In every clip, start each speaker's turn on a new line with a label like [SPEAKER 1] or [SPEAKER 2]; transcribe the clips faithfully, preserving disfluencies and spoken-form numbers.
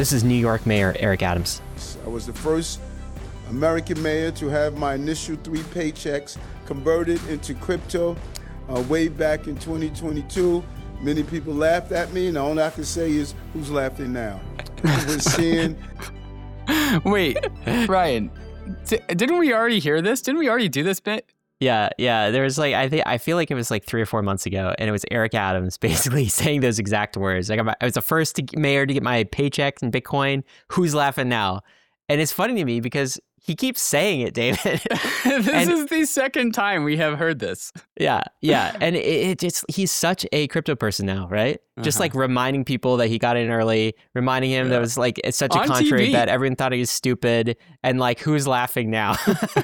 [SPEAKER 1] This is New York Mayor Eric Adams.
[SPEAKER 2] I was the first American mayor to have my initial three paychecks converted into crypto uh, way back in twenty twenty-two. Many people laughed at me, and all I can say is, who's laughing now? We're seeing...
[SPEAKER 3] Wait, Ryan, d- didn't we already hear this? Didn't we already do this bit?
[SPEAKER 1] Yeah, yeah. There was like, I think, I feel like it was like three or four months ago, and it was Eric Adams basically saying those exact words. Like, I was the first to, mayor to get my paycheck in Bitcoin. Who's laughing now? And it's funny to me because he keeps saying it, David.
[SPEAKER 3] This
[SPEAKER 1] and,
[SPEAKER 3] is the second time we have heard this.
[SPEAKER 1] Yeah, yeah. And it, it just, he's such a crypto person now, right? Uh-huh. Just like reminding people that he got in early, reminding him yeah. that it was like, it's such a
[SPEAKER 3] On
[SPEAKER 1] contrary
[SPEAKER 3] T V.
[SPEAKER 1] that everyone thought he was stupid. And like, who's laughing now?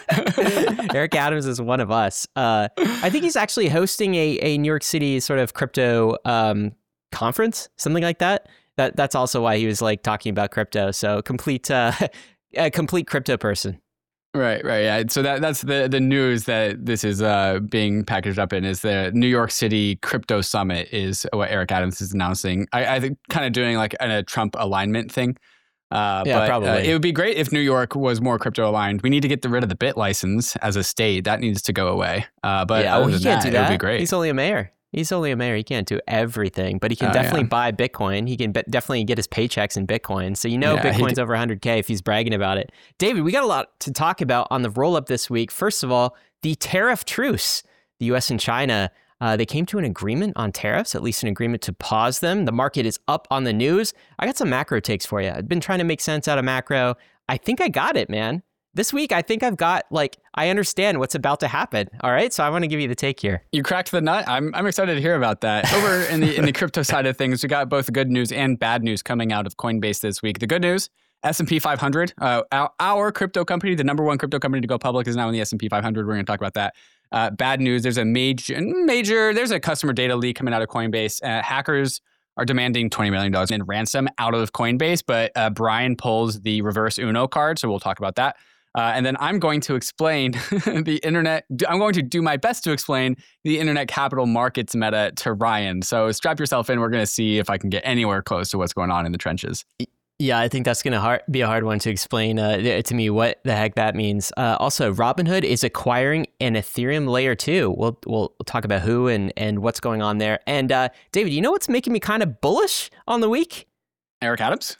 [SPEAKER 1] Eric Adams is one of us. Uh, I think he's actually hosting a, a New York City sort of crypto um, conference, something like that. That That's also why he was like talking about crypto. So complete... Uh, a complete crypto person.
[SPEAKER 3] Right, right. Yeah. So that that's the, the news that this is uh, being packaged up in is the New York City Crypto Summit is what Eric Adams is announcing. I, I think kind of doing like a Trump alignment thing. Uh,
[SPEAKER 1] yeah,
[SPEAKER 3] but,
[SPEAKER 1] probably.
[SPEAKER 3] Uh, it would be great if New York was more crypto aligned. We need to get rid of the bit license as a state. That needs to go away. Uh, but
[SPEAKER 1] yeah,
[SPEAKER 3] other
[SPEAKER 1] well, he
[SPEAKER 3] than
[SPEAKER 1] can't
[SPEAKER 3] that,
[SPEAKER 1] do that.
[SPEAKER 3] It would be great.
[SPEAKER 1] He's only a mayor. He's only a mayor. He can't do everything, but he can
[SPEAKER 3] oh,
[SPEAKER 1] definitely
[SPEAKER 3] yeah.
[SPEAKER 1] buy Bitcoin. He can be- definitely get his paychecks in Bitcoin. So you know
[SPEAKER 3] yeah,
[SPEAKER 1] Bitcoin's over one hundred K if he's bragging about it. David, we got a lot to talk about on the roll-up this week. First of all, the tariff truce. The U S and China, uh, they came to an agreement on tariffs, at least an agreement to pause them. The market is up on the news. I got some macro takes for you. I've been trying to make sense out of macro. I think I got it, man. This week, I think I've got, like, I understand what's about to happen. All right. So I want to give you the take here.
[SPEAKER 3] You cracked the nut. I'm I'm excited to hear about that. Over in the in the crypto side of things, we got both good news and bad news coming out of Coinbase this week. The good news, S and P five hundred, uh, our, our crypto company, the number one crypto company to go public, is now in the S and P five hundred. We're going to talk about that. Uh, bad news, there's a major, major, there's a customer data leak coming out of Coinbase. Uh, hackers are demanding twenty million dollars in ransom out of Coinbase, but uh, Brian pulls the reverse Uno card, so we'll talk about that. Uh, and then I'm going to explain the internet. I'm going to do my best to explain the internet capital markets meta to Ryan. So strap yourself in. We're going to see if I can get anywhere close to what's going on in the trenches.
[SPEAKER 1] Yeah, I think that's going to hard, be a hard one to explain uh, to me what the heck that means. Uh, also, Robinhood is acquiring an Ethereum layer two. We'll we'll talk about who and, and what's going on there. And uh, David, you know what's making me kind of bullish on the week?
[SPEAKER 3] Eric Adams?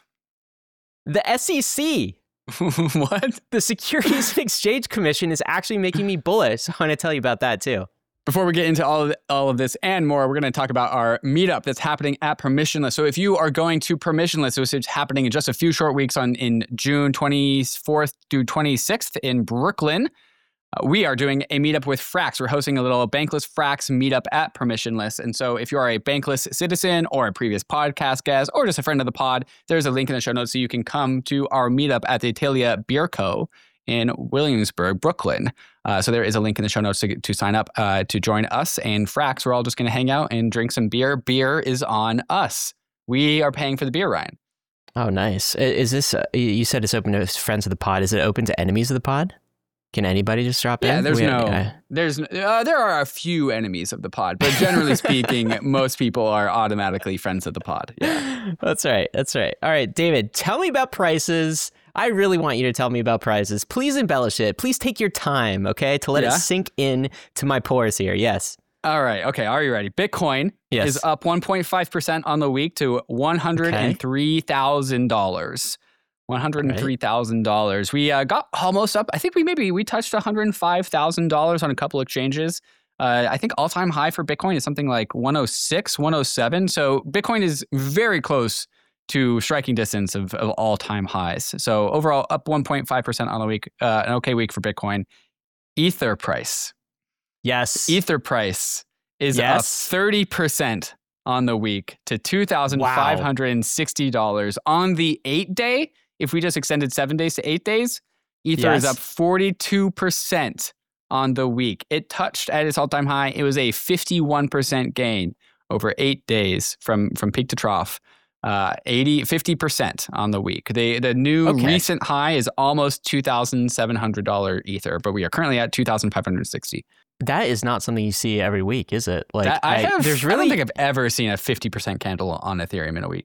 [SPEAKER 1] The S E C.
[SPEAKER 3] What?
[SPEAKER 1] The Securities and Exchange Commission is actually making me bullish. I want to tell you about that too.
[SPEAKER 3] Before we get into all of, all of this and more, we're going to talk about our meetup that's happening at Permissionless. So if you are going to Permissionless, which is happening in just a few short weeks on in June twenty-fourth to twenty-sixth in Brooklyn, uh, we are doing a meetup with Frax. We're hosting a little Bankless Frax meetup at Permissionless. And so if you are a Bankless citizen or a previous podcast guest or just a friend of the pod, there's a link in the show notes so you can come to our meetup at the Italia Beer Co. in Williamsburg, Brooklyn. Uh, so there is a link in the show notes to, to sign up uh, to join us and Frax. We're all just going to hang out and drink some beer. Beer is on us. We are paying for the beer, Ryan.
[SPEAKER 1] Oh, nice. Is this, uh, you said it's open to friends of the pod. Is it open to enemies of the pod? Can anybody just drop
[SPEAKER 3] yeah,
[SPEAKER 1] in?
[SPEAKER 3] there's
[SPEAKER 1] we,
[SPEAKER 3] no,
[SPEAKER 1] uh,
[SPEAKER 3] there's, uh, there are a few enemies of the pod, but generally speaking, most people are automatically friends of the pod. Yeah,
[SPEAKER 1] that's right. That's right. All right, David, tell me about prices. I really want you to tell me about prices. Please embellish it. Please take your time, okay, to let
[SPEAKER 3] yeah?
[SPEAKER 1] it sink in to my pores here. Yes.
[SPEAKER 3] All right. Okay. Are you ready? Bitcoin
[SPEAKER 1] yes.
[SPEAKER 3] is up one point five percent on the week to one hundred three thousand dollars. one hundred three thousand dollars. We uh, got almost up. I think we maybe we touched one hundred five thousand dollars on a couple exchanges. Uh, I think all-time high for Bitcoin is something like one oh six, one oh seven. So Bitcoin is very close to striking distance of, of all-time highs. So overall, up one point five percent on the week. Uh, an okay week for Bitcoin. Ether price.
[SPEAKER 1] Yes.
[SPEAKER 3] Ether price is
[SPEAKER 1] yes.
[SPEAKER 3] up thirty percent on the week to two thousand five hundred sixty dollars wow. on the eight-day. If we just extended seven days to eight days, Ether yes. is up forty-two percent on the week. It touched at its all-time high. It was a fifty-one percent gain over eight days from, from peak to trough. Uh, eighty, fifty percent on the week. The the new
[SPEAKER 1] okay.
[SPEAKER 3] recent high is almost two thousand seven hundred dollars Ether, but we are currently at two thousand five hundred sixty dollars.
[SPEAKER 1] That is not something you see every week, is it? Like
[SPEAKER 3] that, I, have,
[SPEAKER 1] there's really,
[SPEAKER 3] I don't think I've ever seen a fifty percent candle on Ethereum in a week.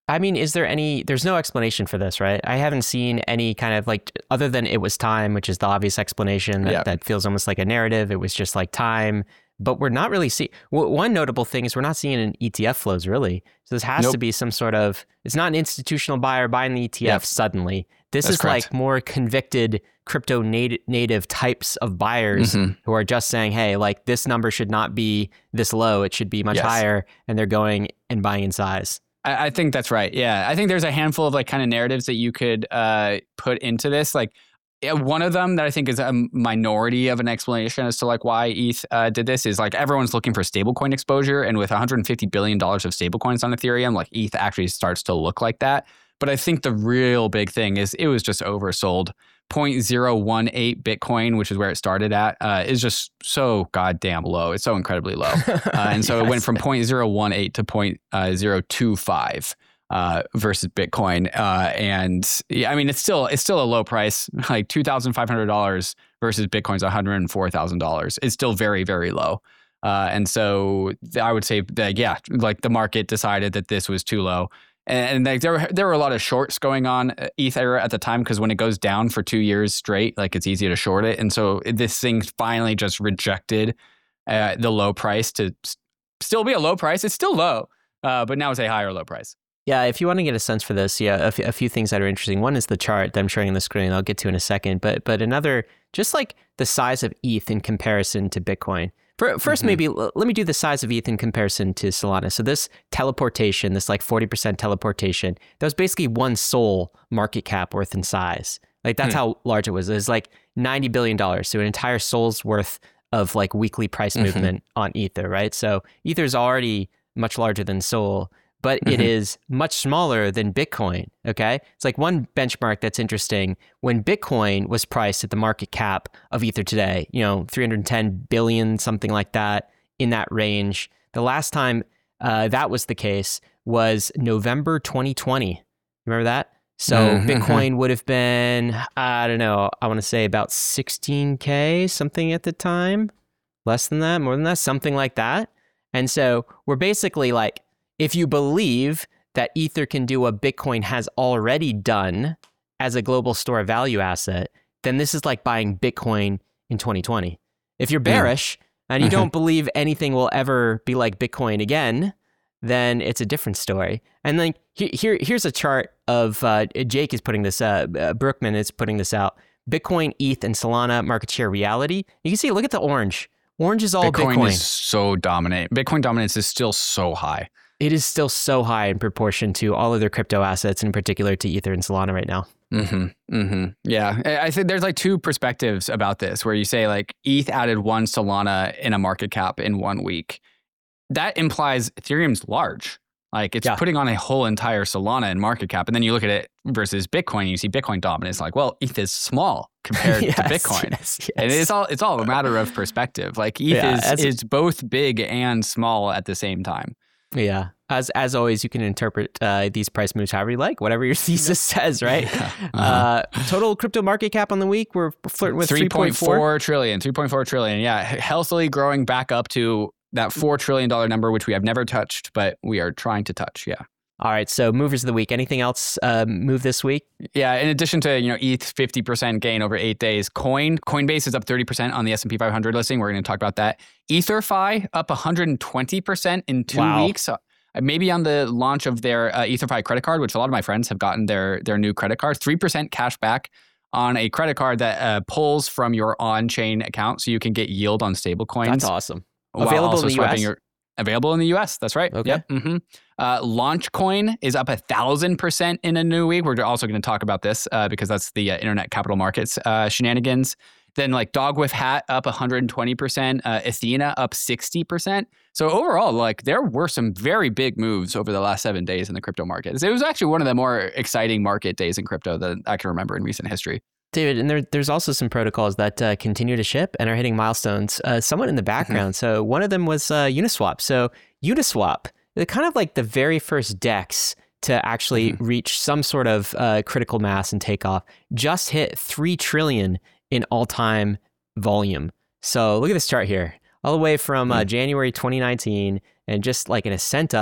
[SPEAKER 1] I mean, is there any, there's no explanation for this, right? I haven't seen any kind of like, other than it was time, which is the obvious explanation that,
[SPEAKER 3] Yeah.
[SPEAKER 1] that feels almost like a narrative. It was just like time, but we're not really seeing, one notable thing is we're not seeing an E T F flows really. So this has
[SPEAKER 3] Nope.
[SPEAKER 1] to be some sort of, it's not an institutional buyer buying the E T F
[SPEAKER 3] Yep.
[SPEAKER 1] suddenly. This
[SPEAKER 3] That's
[SPEAKER 1] is
[SPEAKER 3] correct.
[SPEAKER 1] like more convicted crypto nat- native types of buyers
[SPEAKER 3] Mhm.
[SPEAKER 1] who are just saying, hey, like this number should not be this low. It should be much
[SPEAKER 3] Yes.
[SPEAKER 1] higher. And they're going and buying in size.
[SPEAKER 3] I, I think that's right. Yeah. I think there's a handful of like kind of narratives that you could uh, put into this. Like yeah, one of them that I think is a minority of an explanation as to like why E T H uh, did this is like everyone's looking for stablecoin exposure. And with one hundred fifty billion dollars of stablecoins on Ethereum, like E T H actually starts to look like that. But I think the real big thing is it was just oversold. zero point zero one eight Bitcoin, which is where it started at, uh, is just so goddamn low. It's so incredibly low. Uh, and so it went
[SPEAKER 1] Yes.
[SPEAKER 3] from zero point zero one eight to zero point zero two five uh, versus Bitcoin. Uh, and yeah, I mean, it's still it's still a low price, like two thousand five hundred dollars versus Bitcoin's one hundred four thousand dollars. It's still very, very low. Uh, and so I would say that, yeah, like the market decided that this was too low. And like there were there were a lot of shorts going on Ether at the time because when it goes down for two years straight, like it's easy to short it. And so this thing finally just rejected uh, the low price to s- still be a low price. It's still low, uh, but now it's a higher low price.
[SPEAKER 1] Yeah, if you want to get a sense for this, yeah, a, f- a few things that are interesting. One is the chart that I'm showing on the screen. I'll get to in a second. But but another, just like the size of E T H in comparison to Bitcoin. For, first,
[SPEAKER 3] Mhm.
[SPEAKER 1] maybe l- let me do the size of E T H in comparison to Solana. So this teleportation, this like forty percent teleportation, that was basically one Sol market cap worth in size. Like that's
[SPEAKER 3] Hmm.
[SPEAKER 1] how large it was. It was like ninety billion dollars. So an entire Sol's worth of like weekly price
[SPEAKER 3] Mhm.
[SPEAKER 1] movement on Ether, right? So Ether is already much larger than Sol, but it
[SPEAKER 3] Mhm.
[SPEAKER 1] is much smaller than Bitcoin, okay? It's like one benchmark that's interesting. When Bitcoin was priced at the market cap of Ether today, you know, three hundred ten billion, something like that, in that range, the last time uh, that was the case was November twenty twenty. Remember that? So
[SPEAKER 3] Mhm.
[SPEAKER 1] Bitcoin would have been, I don't know, I want to say about sixteen K, something at the time. Less than that, more than that, something like that. And so we're basically like, if you believe that Ether can do what Bitcoin has already done as a global store of value asset, then this is like buying Bitcoin in twenty twenty. If you're bearish and you
[SPEAKER 3] Mhm.
[SPEAKER 1] don't believe anything will ever be like Bitcoin again, then it's a different story. And then he- here, here's a chart of, uh, Jake is putting this, uh, uh, Brookman is putting this out. Bitcoin, E T H, and Solana market share reality. You can see, look at the orange. Orange is all
[SPEAKER 3] Bitcoin,
[SPEAKER 1] Bitcoin.
[SPEAKER 3] is so dominant. Bitcoin dominance is still so high.
[SPEAKER 1] It is still so high in proportion to all other crypto assets, in particular to Ether and Solana right now.
[SPEAKER 3] Mm-hmm. Mm-hmm. Yeah. I I think there's like two perspectives about this where you say like E T H added one Solana in a market cap in one week. That implies Ethereum's large. Like it's
[SPEAKER 1] Yeah.
[SPEAKER 3] putting on a whole entire Solana in market cap. And then you look at it versus Bitcoin, and you see Bitcoin dominance. Like, well, E T H is small compared
[SPEAKER 1] Yes,
[SPEAKER 3] to Bitcoin.
[SPEAKER 1] yes, yes.
[SPEAKER 3] And it's all it's all a matter of perspective. Like E T H
[SPEAKER 1] Yeah,
[SPEAKER 3] is,
[SPEAKER 1] as-
[SPEAKER 3] is both big and small at the same time.
[SPEAKER 1] Yeah. As as always, you can interpret uh, these price moves however you like, whatever your thesis says, right?
[SPEAKER 3] Uh-huh.
[SPEAKER 1] Uh, total crypto market cap on the week, we're flirting with
[SPEAKER 3] three
[SPEAKER 1] three
[SPEAKER 3] point
[SPEAKER 1] point four.
[SPEAKER 3] four trillion, three point four trillion. Yeah, healthily growing back up to that four trillion dollars number, which we have never touched, but we are trying to touch. Yeah.
[SPEAKER 1] All right. So movers of the week. Anything else uh, move this week?
[SPEAKER 3] Yeah. In addition to, you know, E T H fifty percent gain over eight days, Coin, Coinbase is up thirty percent on the S and P five hundred listing. We're going to talk about that. EtherFi up one hundred twenty percent in two
[SPEAKER 1] Wow.
[SPEAKER 3] weeks. Uh, Maybe on the launch of their uh, EtherFi credit card, which a lot of my friends have gotten their their new credit card, three percent cash back on a credit card that uh, pulls from your on-chain account so you can get yield on stable coins.
[SPEAKER 1] That's awesome.
[SPEAKER 3] while
[SPEAKER 1] Available
[SPEAKER 3] also
[SPEAKER 1] in the
[SPEAKER 3] swiping
[SPEAKER 1] U S?
[SPEAKER 3] Your, available in the U S. That's right.
[SPEAKER 1] Okay.
[SPEAKER 3] Yep. Mm-hmm. Uh, Launchcoin is up a thousand percent in a new week. We're also going to talk about this uh, because that's the uh, internet capital markets uh, shenanigans. Then like Dog with Hat up one hundred twenty percent, uh, Athena up sixty percent. So overall, like there were some very big moves over the last seven days in the crypto markets. It was actually one of the more exciting market days in crypto that I can remember in recent history.
[SPEAKER 1] David, and there, there's also some protocols that uh, continue to ship and are hitting milestones uh, somewhat in the background. So one of them was uh, Uniswap. So Uniswap, they're kind of like the very first DEX to actually
[SPEAKER 3] Mhm.
[SPEAKER 1] reach some sort of uh, critical mass and take off, just hit three trillion in all-time volume. So look at this chart here, all the way from uh, January twenty nineteen, and just like an ascent up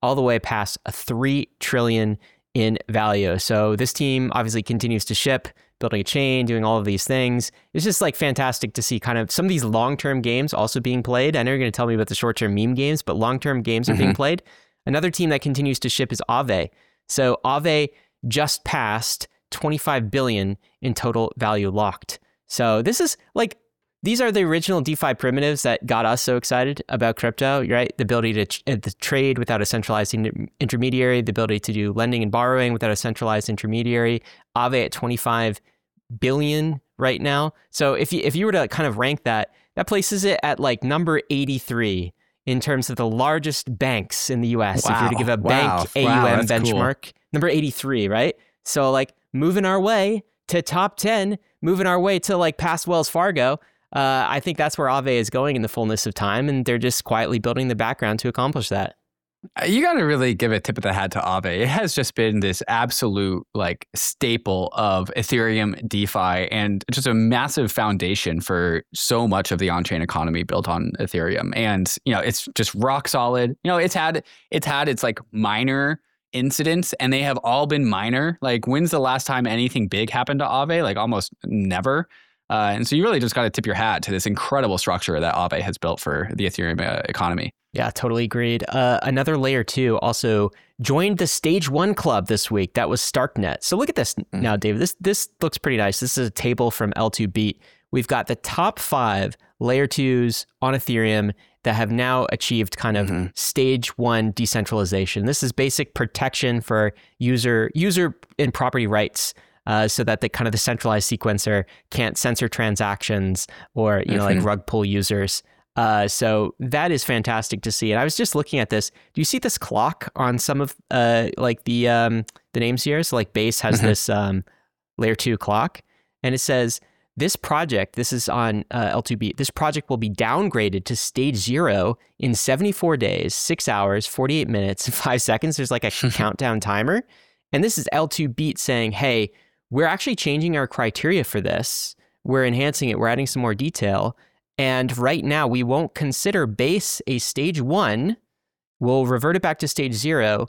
[SPEAKER 1] all the way past a three trillion in value. So this team obviously continues to ship, building a chain, doing all of these things. It's just like fantastic to see kind of some of these long-term games also being played. I know you're going to tell me about the short-term meme games, but long-term games are mm-hmm. being played. Another team that continues to ship is Aave. So Aave just passed twenty-five billion in total value locked. So this is like, these are the original DeFi primitives that got us so excited about crypto, right? The ability to, ch- to trade without a centralized in- intermediary, the ability to do lending and borrowing without a centralized intermediary. Aave at twenty-five billion right now. So if you if you were to kind of rank that, that places it at like number eighty-three in terms of the largest banks in the U S.
[SPEAKER 3] Wow.
[SPEAKER 1] If you were to give a bank
[SPEAKER 3] wow.
[SPEAKER 1] A U M
[SPEAKER 3] wow,
[SPEAKER 1] benchmark, cool. number eighty-three, right? So like moving our way to top ten, moving our way to like past Wells Fargo. Uh, I think that's where Aave is going in the fullness of time, and they're just quietly building the background to accomplish that.
[SPEAKER 3] You got to really give a tip of the hat to Aave. It has just been this absolute like staple of Ethereum DeFi and just a massive foundation for so much of the on-chain economy built on Ethereum. And, you know, it's just rock solid. You know, it's had it's had its like minor incidents, and they have all been minor. Like, when's the last time anything big happened to Aave? Like almost never. Uh, and so you really just got to tip your hat to this incredible structure that Aave has built for the Ethereum uh, economy.
[SPEAKER 1] Yeah, totally agreed. Uh, another layer two also joined the stage one club this week. That was Starknet. So look at this mm. now, David. This this looks pretty nice. This is a table from L two Beat. We've got the top five layer twos on Ethereum that have now achieved kind of mm-hmm. stage one decentralization. This is basic protection for user user and property rights. Uh, so that the kind of the centralized sequencer can't censor transactions or, you mm-hmm. know, like rug pull users. Uh, so that is fantastic to see. And I was just looking at this. Do you see this clock on some of uh, like the um, the names here? So like Base has mm-hmm. this um, layer two clock, and it says this project, this is on uh, L two B, this project will be downgraded to stage zero in seventy-four days, six hours, forty-eight minutes, five seconds. There's like a countdown timer. And this is L two Beat saying, hey, we're actually changing our criteria for this. We're enhancing it. We're adding some more detail. And right now, we won't consider Base a stage one. We'll revert it back to stage zero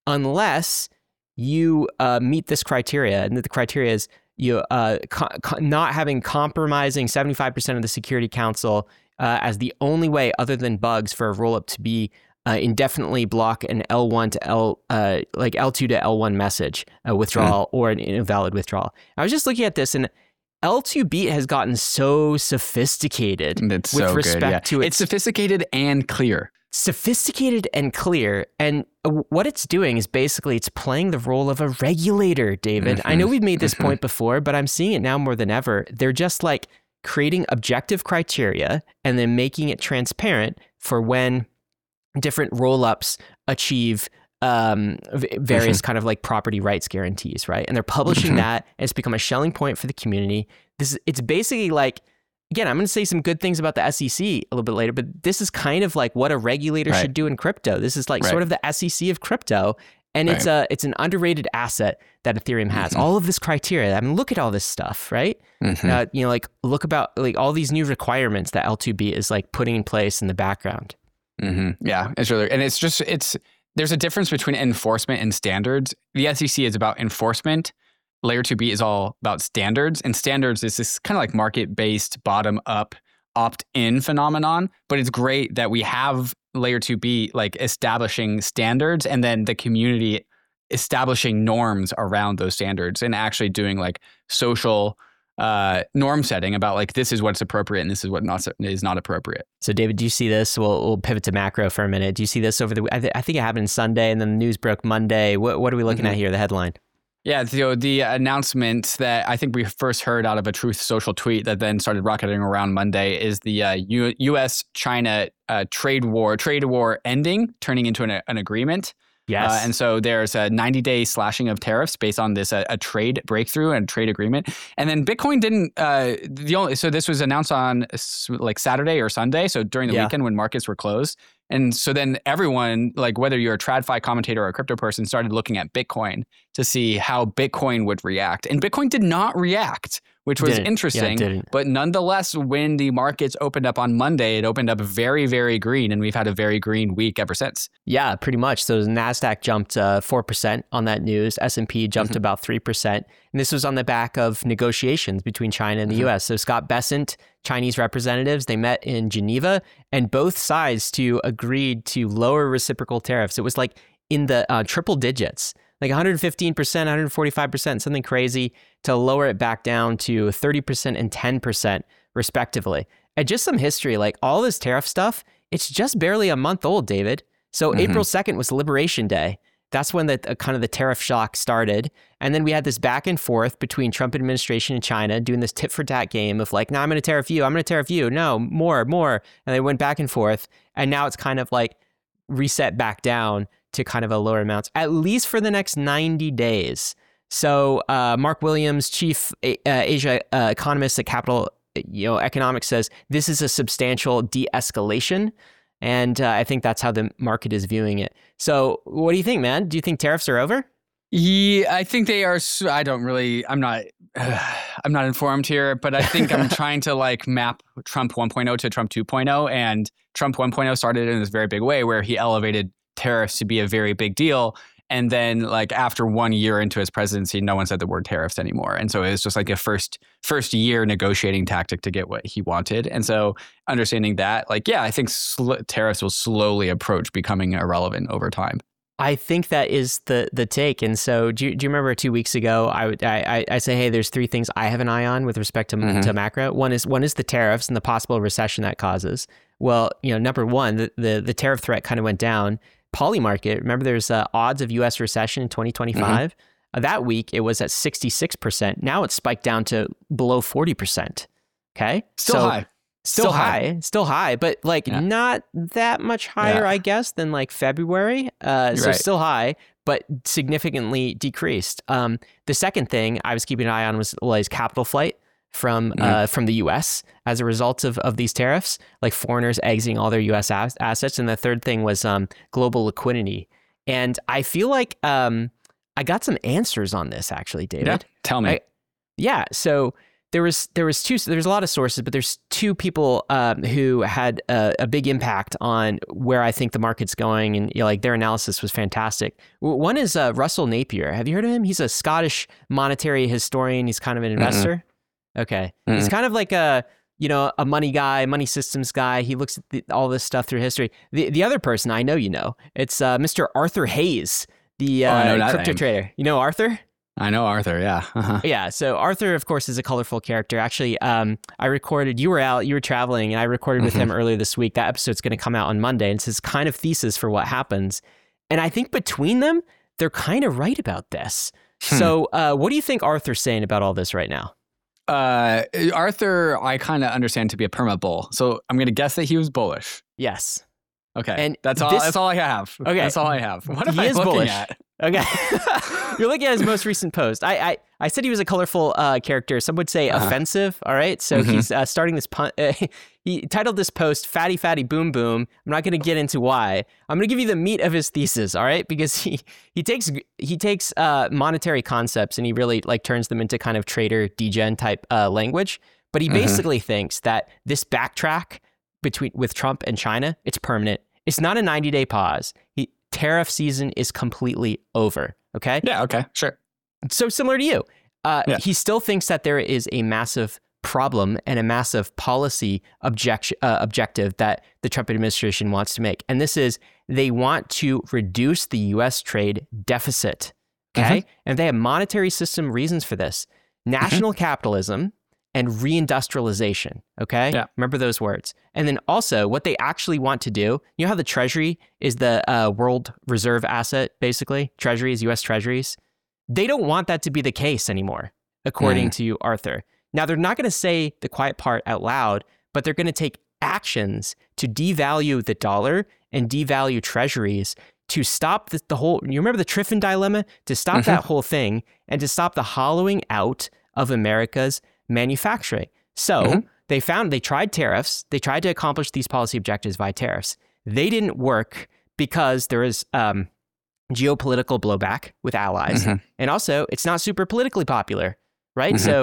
[SPEAKER 1] unless you uh, meet this criteria. And the criteria is you uh, co- co- not having compromising seventy-five percent of the Security Council uh, as the only way other than bugs for a rollup to be Uh, indefinitely block an L one to L, uh, like L two to L one message uh, withdrawal mm. or an invalid withdrawal. I was just looking at this, and L two Beat has gotten so sophisticated
[SPEAKER 3] it's
[SPEAKER 1] with
[SPEAKER 3] so
[SPEAKER 1] respect
[SPEAKER 3] good, yeah.
[SPEAKER 1] to its,
[SPEAKER 3] it's sophisticated and clear.
[SPEAKER 1] Sophisticated and clear. And what it's doing is basically it's playing the role of a regulator, David. Mm-hmm. I know we've made this mm-hmm. point before, but I'm seeing it now more than ever. They're just like creating objective criteria and then making it transparent for when different roll-ups achieve um, various mm-hmm. kind of like property rights guarantees, right? And they're publishing mm-hmm. that, and it's become a Schelling point for the community. This is, it's basically like, again, I'm going to say some good things about the S E C a little bit later, but this is kind of like what a regulator right. should do in crypto. This is like right. sort of the S E C of crypto, and right. it's a it's an underrated asset that Ethereum has. Mm-hmm. All of this criteria. I mean, look at all this stuff, right? Mm-hmm. Uh, you know, like look about like all these new requirements that L two B is like putting in place in the background.
[SPEAKER 3] Mm-hmm. Yeah, it's really, and it's just, it's, there's a difference between enforcement and standards. The S E C is about enforcement. Layer two B is all about standards, and standards is this kind of like market-based, bottom-up, opt-in phenomenon. But it's great that we have Layer two B like establishing standards, and then the community establishing norms around those standards, and actually doing like social uh, norm setting about like, this is what's appropriate and this is what not is not appropriate.
[SPEAKER 1] So David, do you see this? We'll, we'll pivot to macro for a minute. Do you see this over the, I, th- I think it happened Sunday and then the news broke Monday. What, what are we looking mm-hmm. at here? The headline.
[SPEAKER 3] Yeah, so the announcement that I think we first heard out of a Truth Social tweet that then started rocketing around Monday is the uh, U- U.S.-China uh, trade war, trade war ending, turning into an, an agreement.
[SPEAKER 1] Yes.
[SPEAKER 3] Uh, and so there's a ninety-day slashing of tariffs based on this, uh, a trade breakthrough and trade agreement. And then Bitcoin didn't, uh, the only, so this was announced on like Saturday or Sunday. So during the yeah. weekend when markets were closed. And so then everyone, like whether you're a TradFi commentator or a crypto person, started looking at Bitcoin to see how Bitcoin would react. And Bitcoin did not react which was
[SPEAKER 1] Didn't. Yeah,
[SPEAKER 3] interesting.
[SPEAKER 1] didn't.
[SPEAKER 3] But nonetheless, when the markets opened up on Monday, it opened up very, very green, and we've had a very green week ever since.
[SPEAKER 1] Yeah, pretty much. So the NASDAQ jumped uh, four percent on that news. S and P jumped
[SPEAKER 3] Mm-hmm.
[SPEAKER 1] about three percent. And this was on the back of negotiations between China and the
[SPEAKER 3] Mm-hmm.
[SPEAKER 1] U S. So Scott Bessent, Chinese representatives, they met in Geneva, and both sides to agreed to lower reciprocal tariffs. It was like in the uh, triple digits, like one hundred fifteen percent, one hundred forty-five percent, something crazy, to lower it back down to thirty percent and ten percent respectively. And just some history, like all this tariff stuff, it's just barely a month old, David. So
[SPEAKER 3] Mm-hmm.
[SPEAKER 1] April second was Liberation Day. That's when the uh, kind of the tariff shock started. And then we had this back and forth between Trump administration and China doing this tit for tat game of like, no, I'm going to tariff you. I'm going to tariff you. No, more, more. And they went back and forth. And now it's kind of like reset back down to kind of a lower amounts, at least for the next ninety days. So uh, Mark Williams, chief uh, Asia uh, economist at Capital you know, Economics, says this is a substantial de-escalation. And uh, I think that's how the market is viewing it. So what do you think, man? Do you think tariffs are over?
[SPEAKER 3] Yeah, I think they are. s- I don't really. I'm not. I'm not informed here, but I think I'm trying to like map Trump one point oh to Trump two point oh, and Trump one point oh started in this very big way where he elevated tariffs to be a very big deal, and then like after one year into his presidency, no one said the word tariffs anymore, and so it was just like a first first year negotiating tactic to get what he wanted, and so understanding that, like, yeah, I think sl- tariffs will slowly approach becoming irrelevant over time.
[SPEAKER 1] I think that is the the take. And so do you, do you remember two weeks ago, I, would, I, I say, hey, there's three things I have an eye on with respect to,
[SPEAKER 3] Mhm.
[SPEAKER 1] to macro. One is one is the tariffs and the possible recession that causes. Well, you know, number one, the, the, the tariff threat kind of went down. Polymarket, remember there's uh, odds of U S recession in twenty twenty-five. Uh, that week, it was at sixty-six percent. Now it's spiked down to below forty percent. Okay?
[SPEAKER 3] Still
[SPEAKER 1] So-
[SPEAKER 3] high.
[SPEAKER 1] Still,
[SPEAKER 3] Still
[SPEAKER 1] high,
[SPEAKER 3] high.
[SPEAKER 1] still high, but like
[SPEAKER 3] Yeah.
[SPEAKER 1] not that much higher,
[SPEAKER 3] Yeah.
[SPEAKER 1] I guess, than like February. Uh, so
[SPEAKER 3] Right.
[SPEAKER 1] still high, but significantly decreased. Um, the second thing I was keeping an eye on was was capital flight from
[SPEAKER 3] Mm-hmm.
[SPEAKER 1] uh, from the U S as a result of, of these tariffs, like foreigners exiting all their U S as- assets. And the third thing was um, global liquidity. And I feel like um, I got some answers on this actually, David.
[SPEAKER 3] Yeah. Tell me.
[SPEAKER 1] I- Yeah. So there was there was two. There's a lot of sources, but there's two people um, who had a, a big impact on where I think the market's going, and you know, like their analysis was fantastic. W- One is uh, Russell Napier. Have you heard of him? He's a Scottish monetary historian. He's kind of an investor. Okay, he's
[SPEAKER 3] Mm-mm.
[SPEAKER 1] kind of like a you know a money guy, money systems guy. He looks at the, all this stuff through history. The the other person I know, you know, it's uh, Mister Arthur Hayes, the
[SPEAKER 3] Oh, I know
[SPEAKER 1] uh,
[SPEAKER 3] that
[SPEAKER 1] crypto
[SPEAKER 3] name.
[SPEAKER 1] trader. You know Arthur?
[SPEAKER 3] I know Arthur. Yeah. Uh-huh.
[SPEAKER 1] Yeah, so Arthur, of course, is a colorful character. Actually, um, I recorded, you were out, you were traveling, and I recorded with him earlier this week. That episode's going to come out on Monday, and it's his kind of thesis for what happens. And I think between them, they're kind of right about this. So uh, what do you think Arthur's saying about all this right now?
[SPEAKER 3] Uh, Arthur, I kind of understand to be a perma bull, so I'm gonna guess that he was bullish.
[SPEAKER 1] Yes.
[SPEAKER 3] Okay,
[SPEAKER 1] And
[SPEAKER 3] that's all.
[SPEAKER 1] this-
[SPEAKER 3] That's all I have.
[SPEAKER 1] Okay.
[SPEAKER 3] That's all I have. What am
[SPEAKER 1] He
[SPEAKER 3] I
[SPEAKER 1] is
[SPEAKER 3] looking
[SPEAKER 1] bullish.
[SPEAKER 3] at?
[SPEAKER 1] Okay. You're looking at his most recent post. I I, I said he was a colorful uh, character. Some would say
[SPEAKER 3] Uh-huh.
[SPEAKER 1] offensive. All right. So
[SPEAKER 3] Mhm.
[SPEAKER 1] he's uh, starting this pun. Uh, he titled this post "Fatty Fatty Boom Boom." I'm not going to get into why. I'm going to give you the meat of his thesis. All right, because he he takes he takes uh, monetary concepts and he really like turns them into kind of trader degen type uh, language. But he
[SPEAKER 3] Mhm.
[SPEAKER 1] basically thinks that this backtrack between with Trump and China, it's permanent. It's not a ninety day pause. He, tariff season is completely over. Okay.
[SPEAKER 3] Yeah. Okay. Sure.
[SPEAKER 1] So similar to you, uh,
[SPEAKER 3] Yeah.
[SPEAKER 1] he still thinks that there is a massive problem and a massive policy object, uh, objective that the Trump administration wants to make. And this is they want to reduce the U S trade deficit. Okay. And they have monetary system reasons for this. National capitalism and reindustrialization. Okay.
[SPEAKER 3] Yeah.
[SPEAKER 1] Remember those words. And then also what they actually want to do, you know how the Treasury is the uh, world reserve asset, basically? Treasuries, U S Treasuries. They don't want that to be the case anymore, according to Arthur. Now, they're not going to say the quiet part out loud, but they're going to take actions to devalue the dollar and devalue treasuries to stop the, the whole, you remember the Triffin dilemma? To stop that whole thing and to stop the hollowing out of America's manufacturing. So
[SPEAKER 3] Mhm.
[SPEAKER 1] they found, they tried tariffs. They tried to accomplish these policy objectives via tariffs. They didn't work because there is um, geopolitical blowback with allies.
[SPEAKER 3] Mhm.
[SPEAKER 1] And also, it's not super politically popular, right?
[SPEAKER 3] Mhm.
[SPEAKER 1] So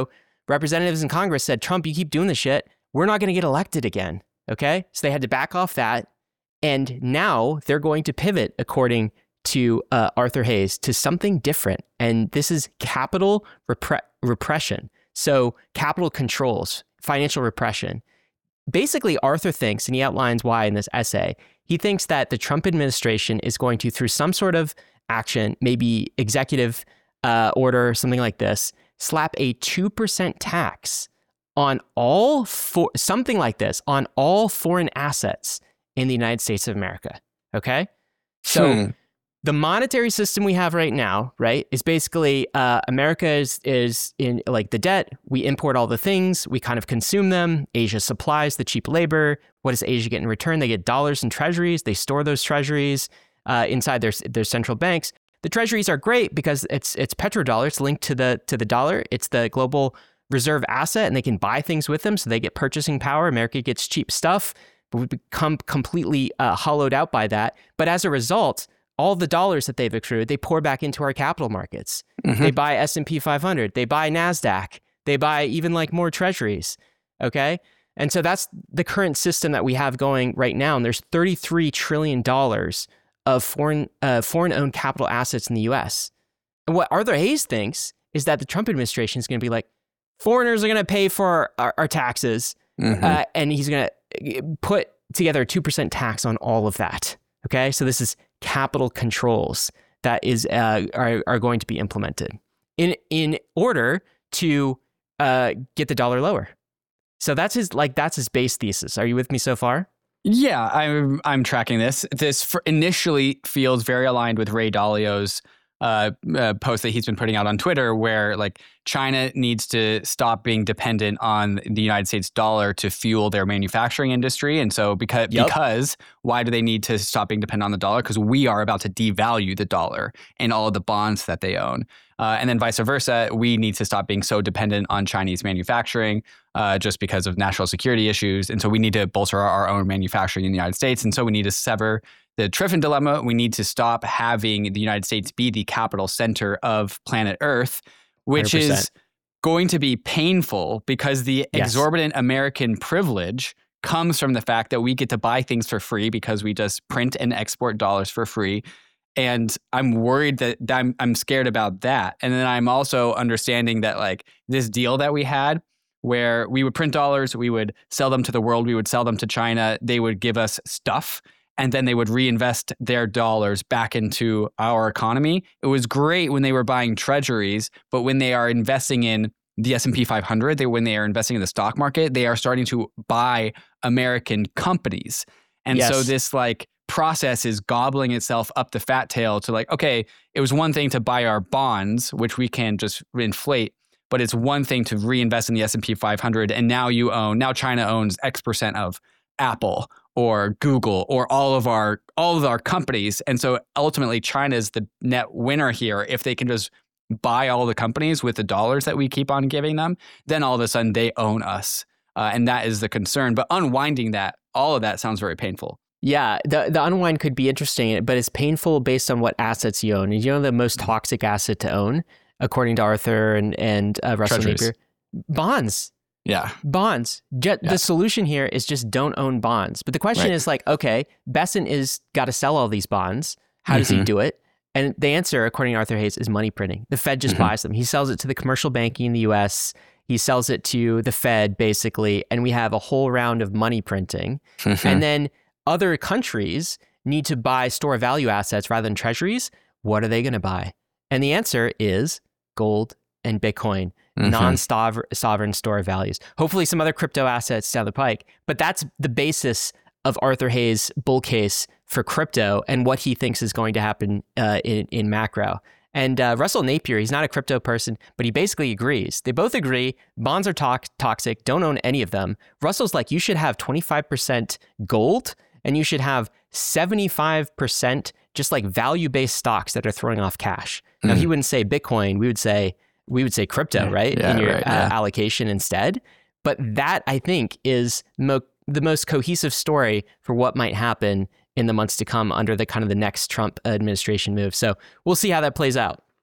[SPEAKER 1] representatives in Congress said, Trump, you keep doing this shit, we're not going to get elected again. Okay. So they had to back off that. And now they're going to pivot, according to uh, Arthur Hayes, to something different. And this is capital repre- repression. So capital controls, financial repression. Basically, Arthur thinks, and he outlines why in this essay, he thinks that the Trump administration is going to, through some sort of action, maybe executive uh, order, something like this, slap a two percent tax on all, for, something like this, on all foreign assets in the United States of America. Okay? So hmm. the monetary system we have right now, right, is basically uh, America is, is in like the debt. We import all the things. We kind of consume them. Asia supplies the cheap labor. What does Asia get in return? They get dollars and treasuries. They store those treasuries uh, inside their, their central banks. The treasuries are great because it's it's petrodollar. It's linked to the to the dollar. It's the global reserve asset, and they can buy things with them. So they get purchasing power. America gets cheap stuff, but we become completely uh, hollowed out by that. But as a result, all the dollars that they've accrued, they pour back into our capital markets. Mm-hmm. They buy S and P five hundred. They buy NASDAQ. They buy even like more treasuries. Okay. And so that's the current system that we have going right now. And there's thirty-three trillion dollars of foreign uh, foreign-owned capital assets in the U S. And what Arthur Hayes thinks is that the Trump administration is going to be like, foreigners are going to pay for our, our, our taxes, mm-hmm. uh, and he's going to put together a two percent tax on all of that. Okay, so this is capital controls that is uh, are, are going to be implemented in in order to uh, get the dollar lower. So that's his like that's his base thesis. Are you with me so far?
[SPEAKER 3] Yeah, I'm I'm tracking this. This for initially feels very aligned with Ray Dalio's uh, uh, post that he's been putting out on Twitter, where like China needs to stop being dependent on the United States dollar to fuel their manufacturing industry. And so because yep. because why do they need to stop being dependent on the dollar? Because we are about to devalue the dollar and all of the bonds that they own. Uh, and then vice versa, we need to stop being so dependent on Chinese manufacturing uh, just because of national security issues. And so we need to bolster our, our own manufacturing in the United States. And so we need to sever the Triffin dilemma. We need to stop having the United States be the capital center of planet Earth, which one hundred percent is going to be painful because the yes. exorbitant American privilege comes from the fact that we get to buy things for free because we just print and export dollars for free. And I'm worried that I'm I'm scared about that. And then I'm also understanding that like this deal that we had where we would print dollars, we would sell them to the world, we would sell them to China, they would give us stuff, and then they would reinvest their dollars back into our economy. It was great when they were buying treasuries, but when they are investing in the S and P five hundred, they when they are investing in the stock market, they are starting to buy American companies. And yes. so this like process is gobbling itself up the fat tail to like, okay, it was one thing to buy our bonds, which we can just inflate, but it's one thing to reinvest in the S and P five hundred. And now you own, now China owns X percent of Apple or Google or all of our, all of our companies. And so ultimately China is the net winner here. If they can just buy all the companies with the dollars that we keep on giving them, then all of a sudden they own us. Uh, and that is the concern. But unwinding that, all of that sounds very painful.
[SPEAKER 1] Yeah, the the unwind could be interesting, but it's painful based on what assets you own. And you know the most toxic asset to own, according to Arthur and, and uh, Russell
[SPEAKER 3] Treasuries.
[SPEAKER 1] Napier? Bonds.
[SPEAKER 3] Yeah.
[SPEAKER 1] Bonds. Just, yeah. The solution here is just don't own bonds. But the question right. is like, okay, Bessent is got to sell all these bonds. How mm-hmm. does he do it? And the answer, according to Arthur Hayes, is money printing. The Fed just mm-hmm. buys them. He sells it to the commercial banking in the U S. He sells it to the Fed, basically. And we have a whole round of money printing. Mm-hmm. And then other countries need to buy store value assets rather than treasuries. What are they going to buy? And the answer is gold and Bitcoin, mm-hmm. non-sovereign store of values. Hopefully some other crypto assets down the pike. But that's the basis of Arthur Hayes' bull case for crypto and what he thinks is going to happen uh, in, in macro. And uh, Russell Napier, he's not a crypto person, but he basically agrees. They both agree bonds are to- toxic, don't own any of them. Russell's like, you should have twenty-five percent gold and you should have seventy-five percent just like value-based stocks that are throwing off cash. Mm. Now, he wouldn't say Bitcoin, we would say we would say crypto, right?
[SPEAKER 3] Yeah,
[SPEAKER 1] in your
[SPEAKER 3] right, yeah.
[SPEAKER 1] uh, allocation instead. But that, I think, is mo- the most cohesive story for what might happen in the months to come under the kind of the next Trump administration move. So we'll see how that plays out.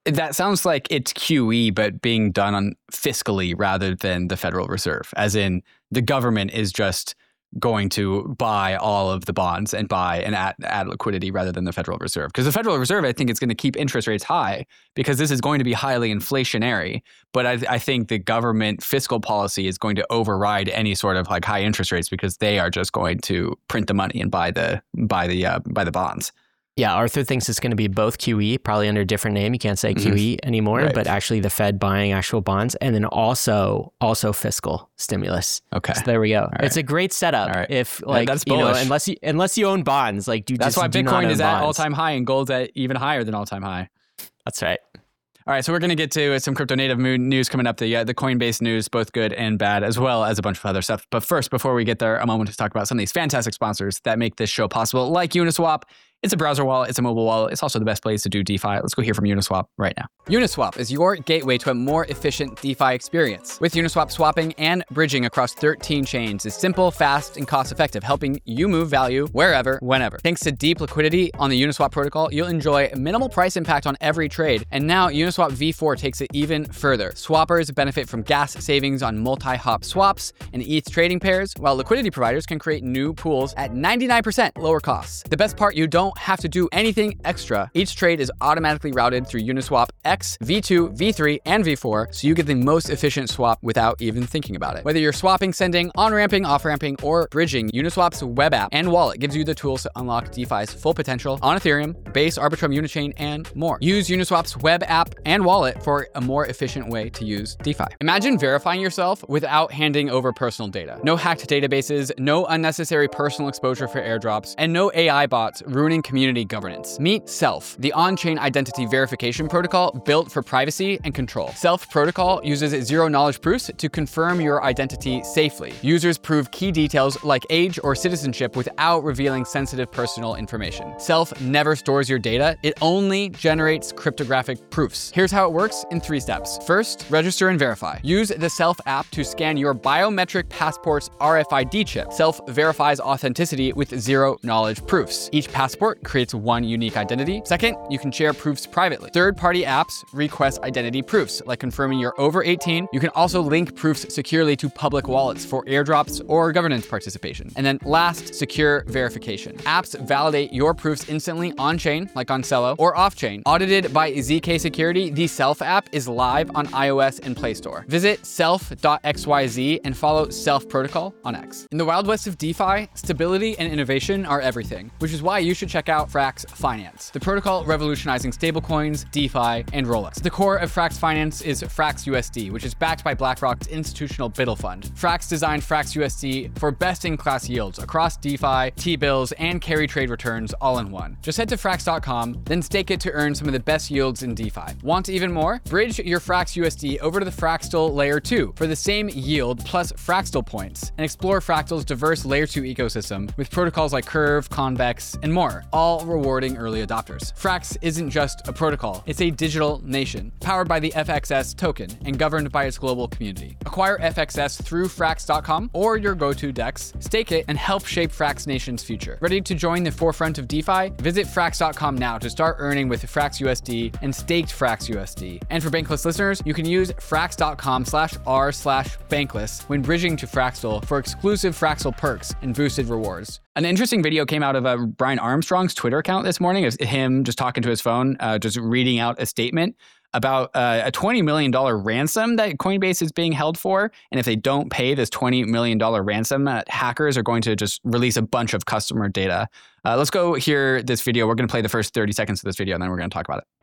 [SPEAKER 3] that sounds like it's Q E, but being done on fiscally rather than the Federal Reserve, as in the government is just going to buy all of the bonds and buy and add, add liquidity rather than the Federal Reserve. Because the Federal Reserve, I think, is going to keep interest rates high because this is going to be highly inflationary. But I, I think the government fiscal policy is going to override any sort of like high interest rates because they are just going to print the money and buy the buy the uh, buy the bonds.
[SPEAKER 1] Yeah, Arthur thinks it's going to be both Q E, probably under a different name. You can't say Q E mm-hmm. anymore, right. but actually the Fed buying actual bonds, and then also also fiscal stimulus.
[SPEAKER 3] Okay,
[SPEAKER 1] so there we go. Right. It's a great setup. Right. If like
[SPEAKER 3] yeah, that's
[SPEAKER 1] you
[SPEAKER 3] bullish.
[SPEAKER 1] know, unless you unless you own bonds, like do
[SPEAKER 3] that's
[SPEAKER 1] just
[SPEAKER 3] why
[SPEAKER 1] do
[SPEAKER 3] Bitcoin is
[SPEAKER 1] bonds.
[SPEAKER 3] at all time high and gold's at even higher than all time high.
[SPEAKER 1] That's right.
[SPEAKER 3] All right, so we're going to get to some crypto native news coming up, the uh, the Coinbase news, both good and bad, as well as a bunch of other stuff. But first, before we get there, a moment to talk about some of these fantastic sponsors that make this show possible, like Uniswap. It's a browser wallet. It's a mobile wallet. It's also the best place to do DeFi. Let's go hear from Uniswap right now.
[SPEAKER 4] Uniswap is your gateway to a more efficient DeFi experience. With Uniswap, swapping and bridging across thirteen chains is simple, fast, and cost-effective, helping you move value wherever, whenever. Thanks to deep liquidity on the Uniswap protocol, you'll enjoy minimal price impact on every trade. And now Uniswap V four takes it even further. Swappers benefit from gas savings on multi-hop swaps and E T H trading pairs, while liquidity providers can create new pools at ninety-nine percent lower costs. The best part, you don't have to do anything extra. Each trade is automatically routed through Uniswap X, V two, V three, and V four, so you get the most efficient swap without even thinking about it. Whether you're swapping, sending, on-ramping, off-ramping, or bridging, Uniswap's web app and wallet gives you the tools to unlock DeFi's full potential on Ethereum, Base, Arbitrum, Unichain, and more. Use Uniswap's web app and wallet for a more efficient way to use DeFi. Imagine verifying yourself without handing over personal data. No hacked databases, no unnecessary personal exposure for airdrops, and no A I bots ruining community governance. Meet Self, the on-chain identity verification protocol built for privacy and control. Self protocol uses zero-knowledge proofs to confirm your identity safely. Users prove key details like age or citizenship without revealing sensitive personal information. Self never stores your data. It only generates cryptographic proofs. Here's how it works in three steps. First, register and verify. Use the Self app to scan your biometric passport's R F I D chip. Self verifies authenticity with zero-knowledge proofs. Each passport creates one unique identity. Second, you can share proofs privately. Third-party apps request identity proofs, like confirming you're over eighteen. You can also link proofs securely to public wallets for airdrops or governance participation. And then last, secure verification. Apps validate your proofs instantly on-chain, like on Celo, or off-chain. Audited by Z K Security, the Self app is live on iOS and Play Store. Visit self dot x y z and follow Self Protocol on X. In the Wild West of DeFi, stability and innovation are everything, which is why you should check out Frax Finance, the protocol revolutionizing stablecoins, DeFi, and rollups. The core of Frax Finance is Frax U S D, which is backed by BlackRock's institutional Biddle Fund. Frax designed Frax U S D for best-in-class yields across DeFi, T-bills, and carry trade returns all in one. Just head to frax dot com, then stake it to earn some of the best yields in DeFi. Want even more? Bridge your Frax U S D over to the Fraxtal Layer two for the same yield plus Fraxtal points, and explore Fractal's diverse Layer two ecosystem with protocols like Curve, Convex, and more, all rewarding early adopters. Frax isn't just a protocol, it's a digital nation, powered by the F X S token and governed by its global community. Acquire F X S through frax dot com or your go-to DEX, stake it, and help shape Frax Nation's future. Ready to join the forefront of DeFi? Visit frax dot com now to start earning with Frax U S D and staked Frax U S D. And for Bankless listeners, you can use frax dot com slash r slash bankless when bridging to Fraxtal for exclusive Fraxtal perks and boosted rewards. An interesting video came out of uh, Brian Armstrong's Twitter account this morning of him just talking to his phone, uh, just reading out a statement about uh, a twenty million dollars ransom that Coinbase is being held for. And if they don't pay this twenty million dollars ransom, uh, hackers are going to just release a bunch of customer data. Uh, let's go hear this video. We're going to play the first thirty seconds of this video, and then we're going to talk about it.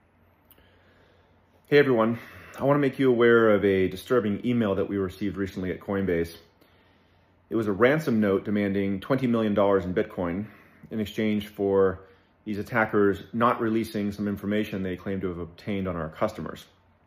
[SPEAKER 5] Hey, everyone. I want to make you aware of a disturbing email that we received recently at Coinbase. It was a ransom note demanding twenty million dollars in Bitcoin in exchange for these attackers not releasing some information they claim to have obtained on our customers.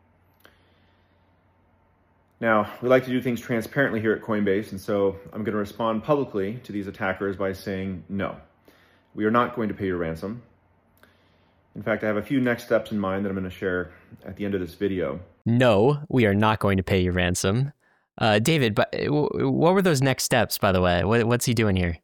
[SPEAKER 5] Now, we like to do things transparently here at Coinbase, and so I'm going to respond publicly to these attackers by saying no. We are not going to pay your ransom. In fact, I have a few next steps in mind that I'm going to share at the end of this video.
[SPEAKER 1] No, we are not going to pay your ransom. Uh, David, but what were those next steps, by the way? What, what's he doing here?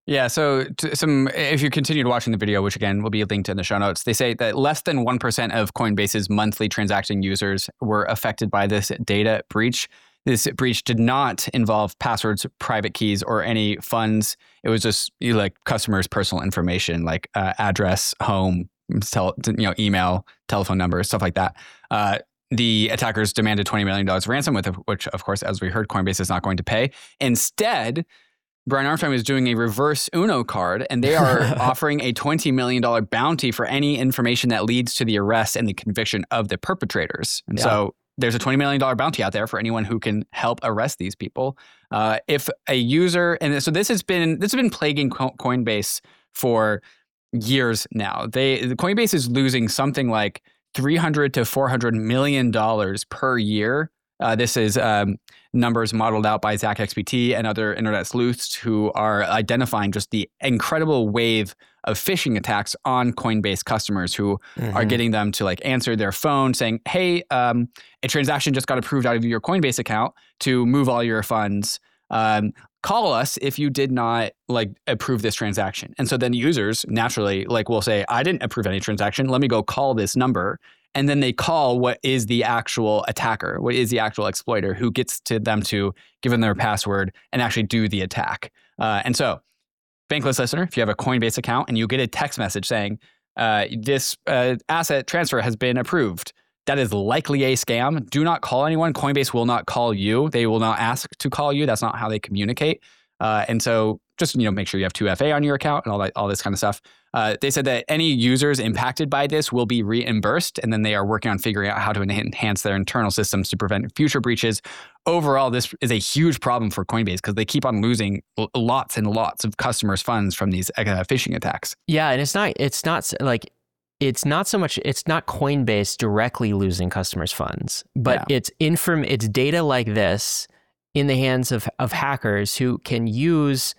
[SPEAKER 3] Yeah, so t- some if you continued watching the video, which again will be linked in the show notes, they say that less than one percent of Coinbase's monthly transacting users were affected by this data breach. This breach did not involve passwords, private keys, or any funds. It was just you know, like customers' personal information, like uh, address, home, tel- you know, email, telephone number, stuff like that. Uh, the attackers demanded twenty million dollars ransom, with which, of course, as we heard, Coinbase is not going to pay. Instead, Brian Armstrong is doing a reverse Uno card, and they are offering a twenty million dollars bounty for any information that leads to the arrest and the conviction of the perpetrators. And yeah. so there's a twenty million dollars bounty out there for anyone who can help arrest these people. Uh, if a user, and so this has been this has been plaguing Coinbase for years now. They the Coinbase is losing something like three hundred to four hundred million dollars per year. Uh, this is um, numbers modeled out by Zach X B T and other internet sleuths who are identifying just the incredible wave of phishing attacks on Coinbase customers who mm-hmm. are getting them to like answer their phone saying, hey, um, a transaction just got approved out of your Coinbase account to move all your funds. Um, call us if you did not like approve this transaction. And so then users naturally like will say, I didn't approve any transaction. Let me go call this number. And then they call what is the actual attacker, what is the actual exploiter who gets to them to give them their password and actually do the attack. Uh, and so, Bankless listener, if you have a Coinbase account and you get a text message saying uh, this uh, asset transfer has been approved, that is likely a scam. Do not call anyone. Coinbase will not call you. They will not ask to call you. That's not how they communicate. Uh, and so just, you know, make sure you have two F A on your account and all that, all this kind of stuff. Uh, they said that any users impacted by this will be reimbursed, and then they are working on figuring out how to enhance their internal systems to prevent future breaches. Overall, this is a huge problem for Coinbase because they keep on losing lots and lots of customers' funds from these uh, phishing attacks.
[SPEAKER 1] Yeah, and it's not, it's not like, it's not so much, it's not Coinbase directly losing customers' funds, but yeah. it's inform, it's data like this in the hands of of hackers who can use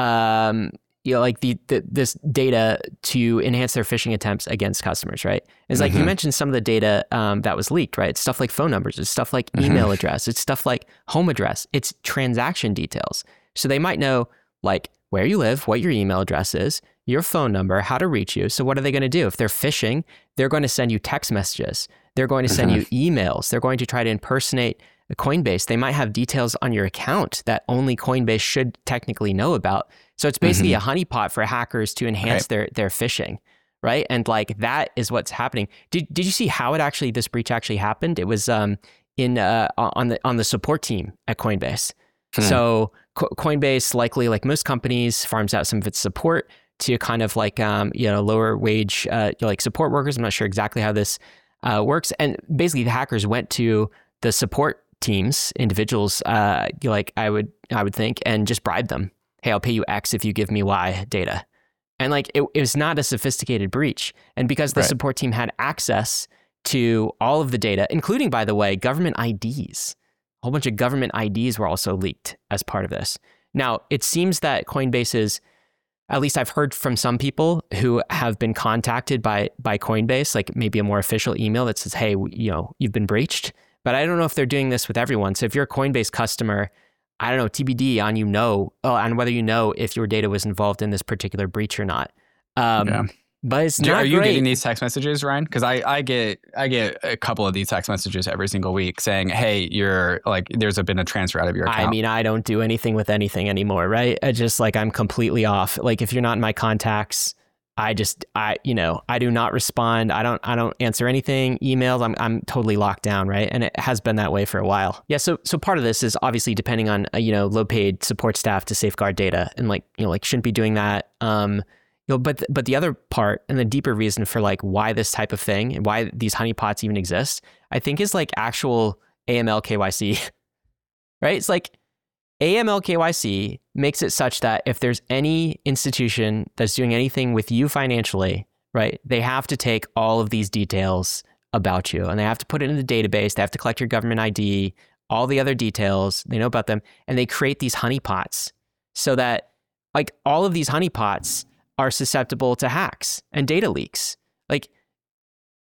[SPEAKER 1] um, you know, like the, the this data to enhance their phishing attempts against customers, right? It's like mm-hmm. you mentioned some of the data um, that was leaked, right? It's stuff like phone numbers, it's stuff like mm-hmm. email address, it's stuff like home address, it's transaction details. So they might know like where you live, what your email address is, your phone number, how to reach you. So what are they going to do? If they're phishing, they're going to send you text messages. They're going to send mm-hmm. you emails. They're going to try to impersonate Coinbase. They might have details on your account that only Coinbase should technically know about. So it's basically mm-hmm. a honeypot for hackers to enhance right. their their phishing, right? And like that is what's happening. Did did you see how it actually this breach actually happened? It was um in uh on the on the support team at Coinbase. Hmm. So Co- Coinbase, likely like most companies, farms out some of its support to kind of like um you know lower wage uh like support workers. I'm not sure exactly how this uh, works. And basically, the hackers went to the support teams, individuals, uh, like I would, I would think, and just bribe them. Hey, I'll pay you X if you give me Y data. And like, it, it was not a sophisticated breach. And because the right. support team had access to all of the data, including, by the way, government I Ds, a whole bunch of government I Ds were also leaked as part of this. Now, it seems that Coinbase is, at least I've heard from some people who have been contacted by, by Coinbase, like maybe a more official email that says, hey, you know, you've been breached. But I don't know if they're doing this with everyone. So if you're a Coinbase customer, I don't know, T B D on you know, oh, on whether you know if your data was involved in this particular breach or not. Um, yeah. But it's
[SPEAKER 3] Do,
[SPEAKER 1] not
[SPEAKER 3] Are you
[SPEAKER 1] great.
[SPEAKER 3] getting these text messages, Ryan? Because I, I get I get a couple of these text messages every single week saying, hey, you're like, there's a, been a transfer out of your account.
[SPEAKER 1] I mean, I don't do anything with anything anymore, right? I just like, I'm completely off. Like if you're not in my contacts, I just, I, you know, I do not respond. I don't, I don't answer anything, emails. I'm, I'm totally locked down. Right. And it has been that way for a while. Yeah. So, so part of this is obviously depending on, uh, you know, low paid support staff to safeguard data and like, you know, like shouldn't be doing that. Um, you know, but, but the other part and the deeper reason for like why this type of thing and why these honeypots even exist, I think is like actual A M L K Y C, right? It's like, A M L K Y C makes it such that if there's any institution that's doing anything with you financially, right, they have to take all of these details about you and they have to put it in the database. They have to collect your government I D, all the other details, they know about them, and they create these honeypots so that like all of these honeypots are susceptible to hacks and data leaks. Like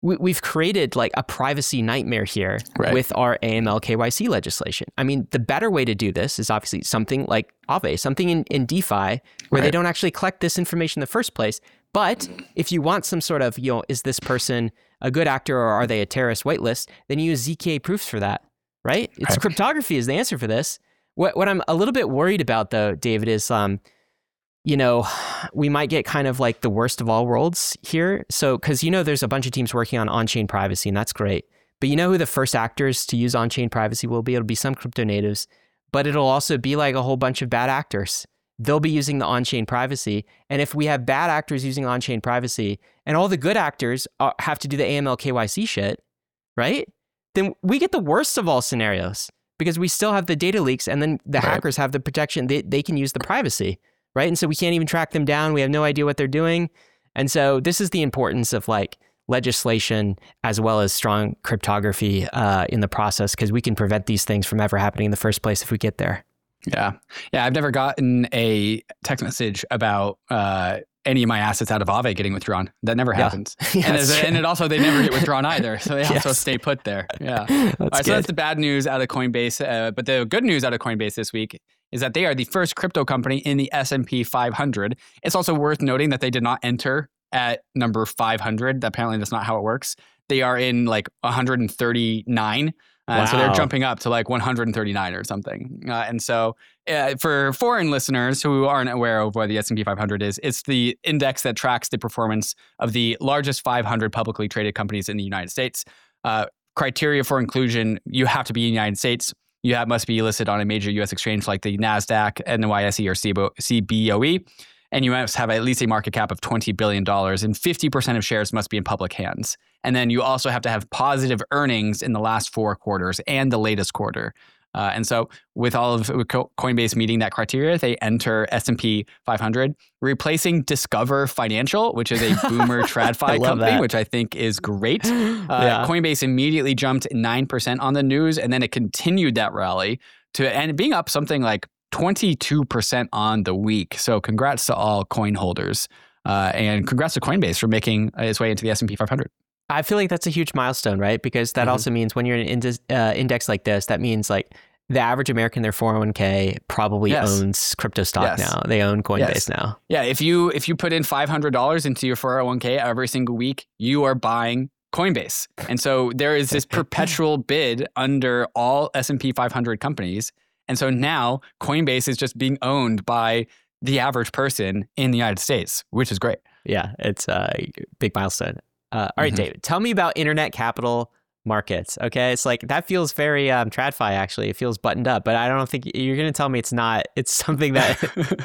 [SPEAKER 1] we, we've created like a privacy nightmare here
[SPEAKER 3] Right.
[SPEAKER 1] with our A M L K Y C legislation. I mean, the better way to do this is obviously something like Aave, something in, in DeFi where
[SPEAKER 3] Right.
[SPEAKER 1] they don't actually collect this information in the first place. But if you want some sort of, you know, is this person a good actor or are they a terrorist whitelist, then you use Z K proofs for that, right? It's
[SPEAKER 3] Right.
[SPEAKER 1] cryptography is the answer for this. What what I'm a little bit worried about though, David, is um, you know, we might get kind of like the worst of all worlds here. So, because you know, there's a bunch of teams working on on-chain privacy, and that's great. But you know who the first actors to use on-chain privacy will be? It'll be some crypto natives, but it'll also be like a whole bunch of bad actors. They'll be using the on-chain privacy. And if we have bad actors using on-chain privacy and all the good actors are, have to do the A M L K Y C shit, right? Then we get the worst of all scenarios because we still have the data leaks and then the
[SPEAKER 3] Right.
[SPEAKER 1] hackers have the protection. They, they can use the privacy, right? And so we can't even track them down. We have no idea what they're doing. And so this is the importance of like legislation as well as strong cryptography uh, in the process, because we can prevent these things from ever happening in the first place if we get there.
[SPEAKER 3] Yeah. Yeah. I've never gotten a text message about uh, any of my assets out of Aave getting withdrawn. That never
[SPEAKER 1] Yeah.
[SPEAKER 3] happens.
[SPEAKER 1] Yeah,
[SPEAKER 3] and,
[SPEAKER 1] that's
[SPEAKER 3] as,
[SPEAKER 1] true.
[SPEAKER 3] and it also, they never get withdrawn either. So they also
[SPEAKER 1] Yes.
[SPEAKER 3] stay put there. Yeah.
[SPEAKER 1] That's
[SPEAKER 3] All right,
[SPEAKER 1] good.
[SPEAKER 3] so that's the bad news out of Coinbase. Uh, but the good news out of Coinbase this week is that they are the first crypto company in the S and P five hundred. It's also worth noting that they did not enter at number five hundred. Apparently, that's not how it works. They are in like one hundred thirty-nine. Uh, So they're
[SPEAKER 1] Wow.
[SPEAKER 3] jumping up to like one hundred thirty-nine or something. Uh, and so uh, for foreign listeners who aren't aware of what the S and P five hundred is, it's the index that tracks the performance of the largest five hundred publicly traded companies in the United States. Uh, criteria for inclusion, you have to be in the United States. You have, must be listed on a major U S exchange like the NASDAQ, N Y S E, or C B O E. And you must have at least a market cap of twenty billion dollars, and fifty percent of shares must be in public hands. And then you also have to have positive earnings in the last four quarters and the latest quarter. Uh, and so with all of with Coinbase meeting that criteria, they enter S and P five hundred, replacing Discover Financial, which is a boomer
[SPEAKER 1] I
[SPEAKER 3] TradFi
[SPEAKER 1] love
[SPEAKER 3] company,
[SPEAKER 1] that.
[SPEAKER 3] which I think is great. Uh,
[SPEAKER 1] Yeah.
[SPEAKER 3] Coinbase immediately jumped nine percent on the news, and then it continued that rally to and being up something like twenty-two percent on the week. So congrats to all coin holders. Uh, and congrats to Coinbase for making its way into the S and P five hundred.
[SPEAKER 1] I feel like that's a huge milestone, right? Because that
[SPEAKER 3] Mhm.
[SPEAKER 1] also means when you're in an index, uh, index like this, that means like the average American, their four oh one k probably
[SPEAKER 3] Yes.
[SPEAKER 1] owns crypto stock
[SPEAKER 3] Yes.
[SPEAKER 1] now. They own Coinbase
[SPEAKER 3] Yes.
[SPEAKER 1] now.
[SPEAKER 3] Yeah, if you if you put in five hundred dollars into your four oh one k every single week, you are buying Coinbase. And so there is this perpetual bid under all S and P five hundred companies. And so now Coinbase is just being owned by the average person in the United States, which is great.
[SPEAKER 1] Yeah, it's a big milestone. Uh, all right,
[SPEAKER 3] Mhm.
[SPEAKER 1] David, tell me about internet capital markets. Okay, it's like that feels very um, TradFi. Actually, it feels buttoned up, but I don't think you're going to tell me it's not. It's something that.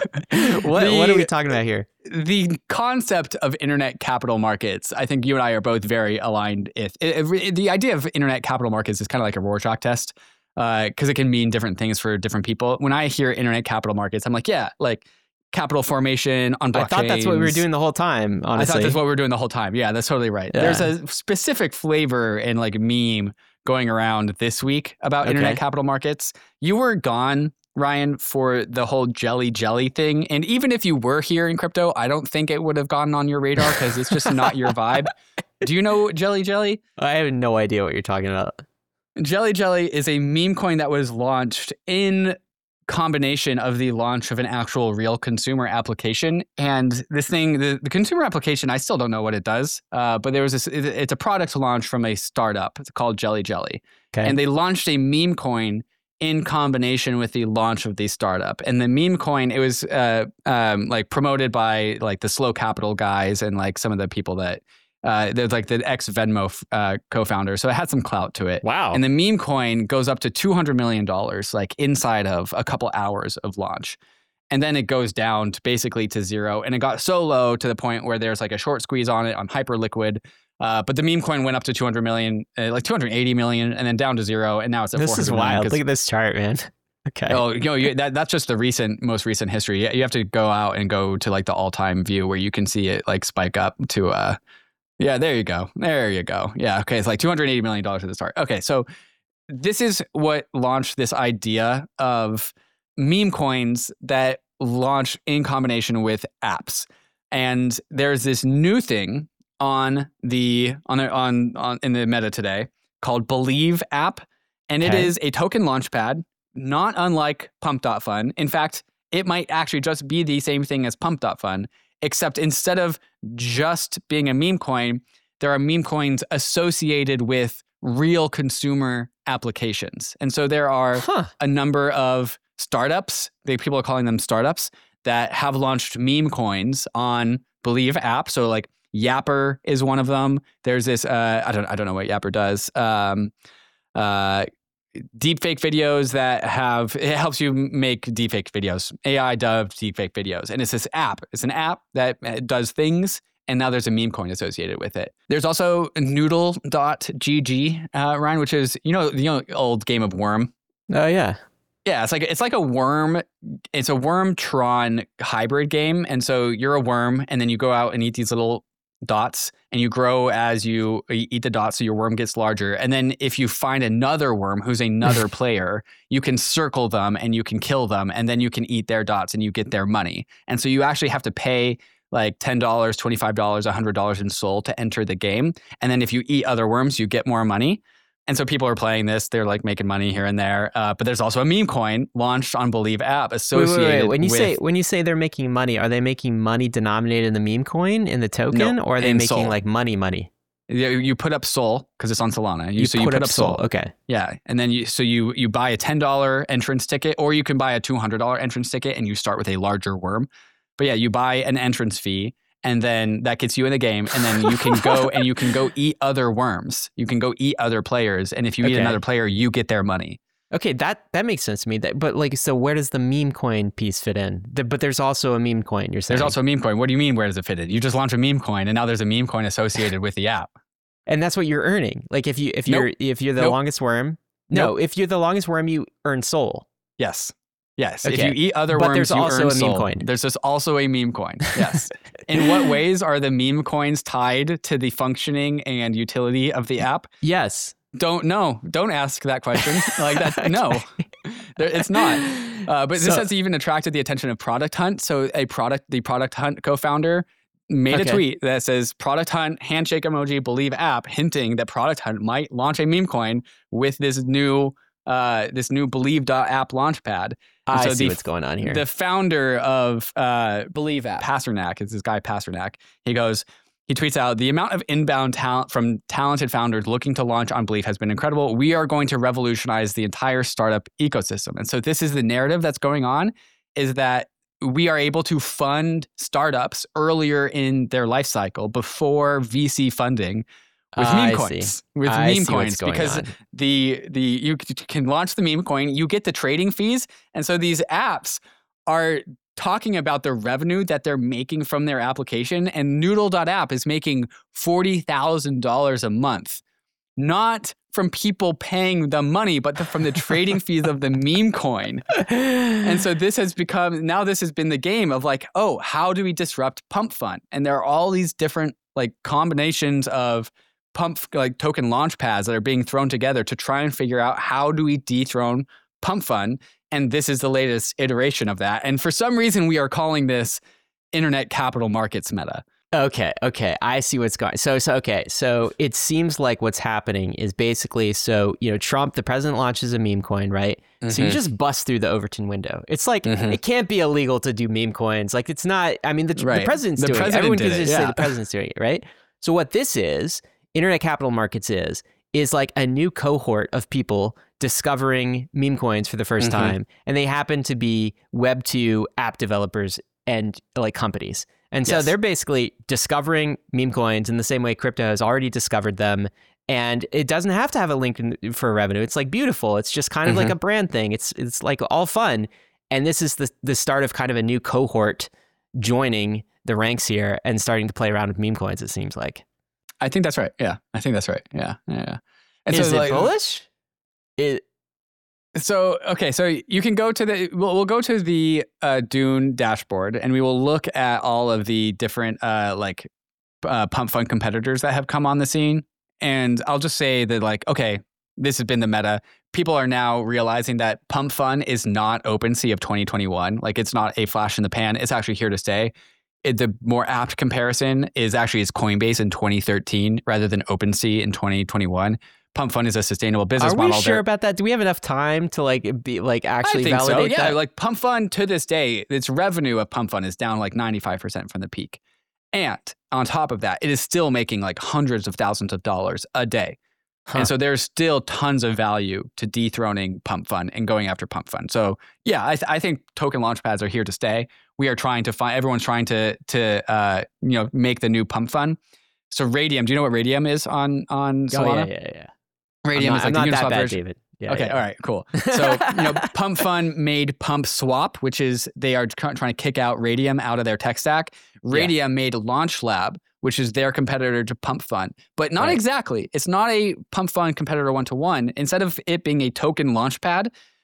[SPEAKER 1] what
[SPEAKER 3] The-
[SPEAKER 1] What are we talking about here?
[SPEAKER 3] The concept of internet capital markets, I think you and I are both very aligned with. It, it, the idea of internet capital markets is kind of like a Rorschach test because it can mean different things for different people. When I hear internet capital markets, I'm like, yeah, like capital formation on blockchains.
[SPEAKER 1] I thought that's what we were doing the whole time. Honestly,
[SPEAKER 3] I thought that's what we were doing the whole time. Yeah, that's totally right.
[SPEAKER 1] Yeah.
[SPEAKER 3] There's a specific flavor and like meme going around this week about internet
[SPEAKER 1] Okay.
[SPEAKER 3] capital markets. You were gone, Ryan, for the whole jelly jelly thing. And even if you were here in crypto, I don't think it would have gotten on your radar because it's just not your vibe. Do you know jelly jelly?
[SPEAKER 1] I have no idea what you're talking about.
[SPEAKER 3] Jelly jelly is a meme coin that was launched in combination of the launch of an actual real consumer application. And this thing, the, the consumer application, I still don't know what it does, uh, but there was this, it, it's a product launch from a startup. It's called Jelly Jelly.
[SPEAKER 1] Okay.
[SPEAKER 3] And they launched a meme coin in combination with the launch of the startup. And the meme coin, it was uh, um, like promoted by like the Slow Capital guys and like some of the people that, uh, there's like the ex-Venmo uh, co-founder. So it had some clout to it.
[SPEAKER 1] Wow.
[SPEAKER 3] And the meme coin goes up to two hundred million dollars, like inside of a couple hours of launch. And then it goes down to basically to zero. And it got so low to the point where there's like a short squeeze on it on Hyperliquid. Uh, but the meme coin went up to two hundred million, uh, like two hundred eighty million, and then down to zero. And now it's at
[SPEAKER 1] This
[SPEAKER 3] four hundred
[SPEAKER 1] is
[SPEAKER 3] million,
[SPEAKER 1] wild.
[SPEAKER 3] 'cause-
[SPEAKER 1] Look at this chart, man. Okay.
[SPEAKER 3] Oh, you know, you, that, that's just the recent, most recent history. You- You have to go out and go to like the all-time view where you can see it like spike up to, uh, yeah, there you go. There you go. Yeah. Okay. It's like two hundred eighty million dollars at the start. Okay. So this is what launched this idea of meme coins that launch in combination with apps. And there's this new thing on the on the, on on in the meta today called Believe app, and it
[SPEAKER 1] Okay.
[SPEAKER 3] is a token launchpad, not unlike Pump dot Fun. In fact, it might actually just be the same thing as Pump dot Fun, except instead of just being a meme coin, there are meme coins associated with real consumer applications. And so there are
[SPEAKER 1] Huh.
[SPEAKER 3] a number of startups, they people are calling them startups, that have launched meme coins on Believe app. So like Yapper is one of them. There's this uh, I don't I don't know what Yapper does. Um, uh, deepfake videos that have it helps you make deepfake videos, A I dubbed deepfake videos, and it's this app. It's an app that uh, does things. And now there's a meme coin associated with it. There's also noodle dot g g, uh, Ryan, which is, you know, the you know, old game of Worm.
[SPEAKER 1] Oh yeah.
[SPEAKER 3] Yeah, it's like it's like a worm. It's a worm-tron hybrid game. And so you're a worm, and then you go out and eat these little dots, and you grow as you eat the dots, so your worm gets larger. And then if you find another worm who's another player, you can circle them and you can kill them, and then you can eat their dots and you get their money. And so you actually have to pay like ten dollars, twenty-five dollars, one hundred dollars in Sol to enter the game. And then if you eat other worms, you get more money. And so people are playing this. They're like making money here and there. Uh, but there's also a meme coin launched on Believe app associated
[SPEAKER 1] wait, wait, wait. When you
[SPEAKER 3] with
[SPEAKER 1] say when you say they're making money, are they making money denominated in the meme coin in the token,
[SPEAKER 3] No,
[SPEAKER 1] or are they
[SPEAKER 3] in
[SPEAKER 1] making
[SPEAKER 3] Sol.
[SPEAKER 1] like money money?
[SPEAKER 3] you, you put up Sol because it's on Solana. You,
[SPEAKER 1] You
[SPEAKER 3] so
[SPEAKER 1] put
[SPEAKER 3] you put
[SPEAKER 1] up
[SPEAKER 3] up Sol.
[SPEAKER 1] Sol. Okay.
[SPEAKER 3] Yeah. And then you so you you buy a ten dollars entrance ticket, or you can buy a two hundred dollars entrance ticket and you start with a larger worm. But yeah, you buy an entrance fee, and then that gets you in the game, and then you can go and you can go eat other worms. You can go eat other players, and if you eat
[SPEAKER 1] Okay.
[SPEAKER 3] another player, you get their money.
[SPEAKER 1] Okay, that that makes sense to me. That, but like, so where does the meme coin piece fit in? The, but there's also a meme coin. You're saying
[SPEAKER 3] There's also a meme coin. What do you mean? Where does it fit in? You just launch a meme coin, and now there's a meme coin associated with the app.
[SPEAKER 1] and that's what you're earning. Like if you if
[SPEAKER 3] Nope.
[SPEAKER 1] you're if you're the
[SPEAKER 3] Nope.
[SPEAKER 1] longest worm, no,
[SPEAKER 3] Nope.
[SPEAKER 1] if you're the longest worm, you earn Sol.
[SPEAKER 3] Yes. Yes.
[SPEAKER 1] Okay.
[SPEAKER 3] If you eat other
[SPEAKER 1] But
[SPEAKER 3] worms,
[SPEAKER 1] there's
[SPEAKER 3] you
[SPEAKER 1] also
[SPEAKER 3] earn
[SPEAKER 1] a meme
[SPEAKER 3] Sol.
[SPEAKER 1] coin.
[SPEAKER 3] There's just also a meme coin. Yes. In what ways are the meme coins tied to the functioning and utility of the app?
[SPEAKER 1] Yes.
[SPEAKER 3] Don't know. Don't ask that question. Like that. No, there, it's not. Uh, but this
[SPEAKER 1] So-
[SPEAKER 3] has even attracted the attention of Product Hunt. So a product, the Product Hunt co-founder made
[SPEAKER 1] Okay.
[SPEAKER 3] a tweet that says Product Hunt handshake emoji Believe app, hinting that Product Hunt might launch a meme coin with this new uh, this new Believe.app launchpad. And
[SPEAKER 1] I
[SPEAKER 3] so
[SPEAKER 1] see
[SPEAKER 3] the,
[SPEAKER 1] what's going on here.
[SPEAKER 3] The founder of uh, Believe app, Pasternak, is this guy Pasternak. He goes, he tweets out, the amount of inbound talent from talented founders looking to launch on Believe has been incredible. We are going to revolutionize the entire startup ecosystem. And so this is the narrative that's going on, is that we are able to fund startups earlier in their life cycle before V C funding with
[SPEAKER 1] I
[SPEAKER 3] meme
[SPEAKER 1] see.
[SPEAKER 3] coins. With
[SPEAKER 1] I
[SPEAKER 3] meme
[SPEAKER 1] see what's
[SPEAKER 3] coins.
[SPEAKER 1] going
[SPEAKER 3] Because
[SPEAKER 1] on.
[SPEAKER 3] the the you c- can launch the meme coin, you get the trading fees. And so these apps are talking about the revenue that they're making from their application, and Noodle.app is making forty thousand dollars a month, not from people paying the money, but the, from the trading fees of the meme coin. And so this has become, now this has been the game of like, oh, how do we disrupt Pump Fun? And there are all these different like combinations of pump like token launch pads that are being thrown together to try and figure out how do we dethrone Pump Fun. And this is the latest iteration of that. And for some reason, we are calling this internet capital markets meta.
[SPEAKER 1] Okay, okay, I see what's going. So, so okay, so it seems like what's happening is basically, so you know, Trump, the president, launches a meme coin, right? So you
[SPEAKER 3] Mhm.
[SPEAKER 1] just bust through the Overton window. It's like
[SPEAKER 3] Mhm.
[SPEAKER 1] it can't be illegal to do meme coins. Like it's not. I mean, the, the
[SPEAKER 3] Right.
[SPEAKER 1] president's
[SPEAKER 3] The
[SPEAKER 1] doing
[SPEAKER 3] president
[SPEAKER 1] it. Everyone
[SPEAKER 3] did
[SPEAKER 1] can
[SPEAKER 3] it,
[SPEAKER 1] just say
[SPEAKER 3] yeah.
[SPEAKER 1] the president's doing it, right? So what this is, internet capital markets is, is like a new cohort of people discovering meme coins for the first
[SPEAKER 3] Mhm.
[SPEAKER 1] time, and they happen to be Web two app developers and like companies. And so
[SPEAKER 3] Yes.
[SPEAKER 1] they're basically discovering meme coins in the same way crypto has already discovered them. And it doesn't have to have a link in, for revenue. It's like beautiful. It's just kind of like
[SPEAKER 3] Mhm.
[SPEAKER 1] a brand thing. It's it's like all fun. And this is the the start of kind of a new cohort joining the ranks here and starting to play around with meme coins, it seems like.
[SPEAKER 3] I think that's right. Yeah, I think that's right. Yeah, yeah. And
[SPEAKER 1] is
[SPEAKER 3] so,
[SPEAKER 1] it
[SPEAKER 3] like,
[SPEAKER 1] bullish? It,
[SPEAKER 3] So, okay, so you can go to the, we'll, we'll go to the uh, Dune dashboard, and we will look at all of the different uh, like uh, Pump Fun competitors that have come on the scene. And I'll just say that, like, okay, this has been the meta. People are now realizing that Pump Fun is not OpenSea of twenty twenty-one. Like, it's not a flash in the pan. It's actually here to stay. it, the more apt comparison is actually is Coinbase in twenty thirteen rather than OpenSea in twenty twenty-one. Pump Fund is a sustainable business
[SPEAKER 1] Are
[SPEAKER 3] model.
[SPEAKER 1] we sure
[SPEAKER 3] They're,
[SPEAKER 1] about that? Do we have enough time to like be like actually
[SPEAKER 3] I think
[SPEAKER 1] validate
[SPEAKER 3] so. Yeah,
[SPEAKER 1] that?
[SPEAKER 3] like Pump Fund to this day, its revenue of Pump Fund is down like ninety-five percent from the peak. And on top of that, it is still making like hundreds of thousands of dollars a day. Huh. And so there's still tons of value to dethroning Pump Fund and going after Pump Fund. So yeah, I, th- I think token launchpads are here to stay. We are trying to find, everyone's trying to to uh, you know make the new Pump Fund. So Raydium, do you know what Raydium is on on Solana?
[SPEAKER 1] Oh, yeah, yeah, yeah.
[SPEAKER 3] Raydium
[SPEAKER 1] not,
[SPEAKER 3] is like
[SPEAKER 1] I'm
[SPEAKER 3] the
[SPEAKER 1] not
[SPEAKER 3] Uniswap
[SPEAKER 1] that bad,
[SPEAKER 3] version.
[SPEAKER 1] David. Yeah,
[SPEAKER 3] okay,
[SPEAKER 1] yeah.
[SPEAKER 3] all right, cool. So, you know, Pump Fund made Pump Swap, which is they are trying to kick out Raydium out of their tech stack. Raydium yeah. made Launch Lab, which is their competitor to Pump Fund, but not right. exactly. It's not a Pump Fund competitor one-to-one. Instead of it being a token launchpad,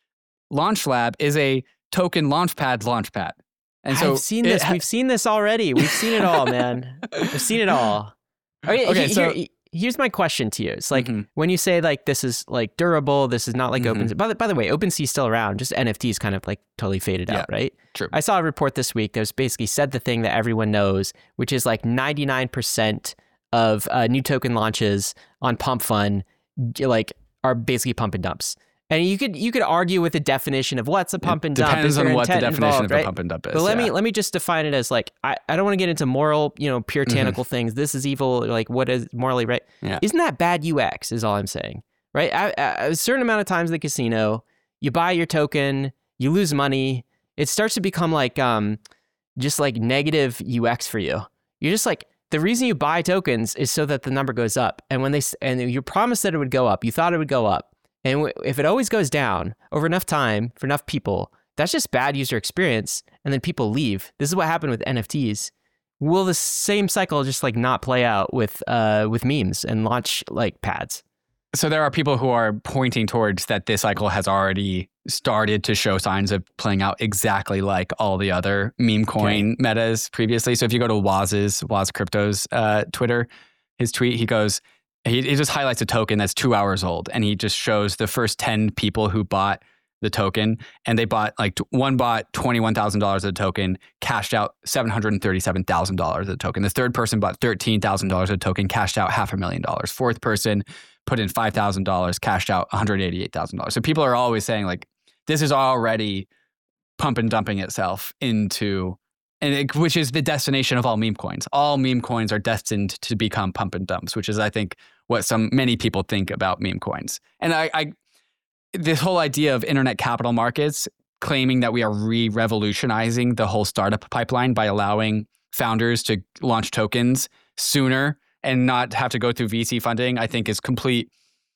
[SPEAKER 3] Launch Lab is a token launchpad launchpad. And so
[SPEAKER 1] I've seen this. Ha- We've seen this already. We've seen it all, man. We've seen it all. Okay,
[SPEAKER 3] okay
[SPEAKER 1] he,
[SPEAKER 3] so
[SPEAKER 1] here, here's my question to you. It's like
[SPEAKER 3] mm-hmm.
[SPEAKER 1] when you say like this is like durable, this is not like
[SPEAKER 3] mm-hmm.
[SPEAKER 1] OpenSea. By the, by the way, OpenSea's still around. Just N F Ts kind of like totally faded
[SPEAKER 3] yeah,
[SPEAKER 1] out, right?
[SPEAKER 3] True.
[SPEAKER 1] I saw a report this week that was basically said the thing that everyone knows, which is like ninety-nine percent of uh, new token launches on Pump Fund like are basically pump and dumps. And you could you could argue with the definition of what's a pump and dump.
[SPEAKER 3] Depends on what the definition
[SPEAKER 1] involved,
[SPEAKER 3] of
[SPEAKER 1] right?
[SPEAKER 3] a pump and dump is.
[SPEAKER 1] But let
[SPEAKER 3] yeah.
[SPEAKER 1] me let me just define it as like I, I don't want to get into moral, you know, puritanical mm-hmm. things. This is evil. Like what is morally right?
[SPEAKER 3] Yeah.
[SPEAKER 1] Isn't that bad U X? Is all I'm saying, right? I, I, a certain amount of times in the casino, you buy your token, you lose money. It starts to become like um, just like negative U X for you. You're just like the reason you buy tokens is so that the number goes up, and when they and you promised that it would go up, you thought it would go up. And if it always goes down over enough time for enough people, that's just bad user experience. And then people leave. This is what happened with N F Ts. Will the same cycle just like not play out with uh, with memes and launch like pads?
[SPEAKER 3] So there are people who are pointing towards that this cycle has already started to show signs of playing out exactly like all the other meme coin okay. metas previously. So if you go to Waz's, Waz Crypto's uh, Twitter, his tweet, he goes, He, he just highlights a token that's two hours old, and he just shows the first ten people who bought the token, and they bought like one bought twenty-one thousand dollars of the token, cashed out seven hundred thirty-seven thousand dollars of the token. The third person bought thirteen thousand dollars of the token, cashed out half a million dollars. Fourth person put in five thousand dollars, cashed out one hundred eighty-eight thousand dollars. So people are always saying like, this is already pump and dumping itself into And it, which is the destination of all meme coins. All meme coins are destined to become pump and dumps, which is, I think, what some many people think about meme coins. And I, I this whole idea of internet capital markets claiming that we are re-revolutionizing the whole startup pipeline by allowing founders to launch tokens sooner and not have to go through V C funding, I think is complete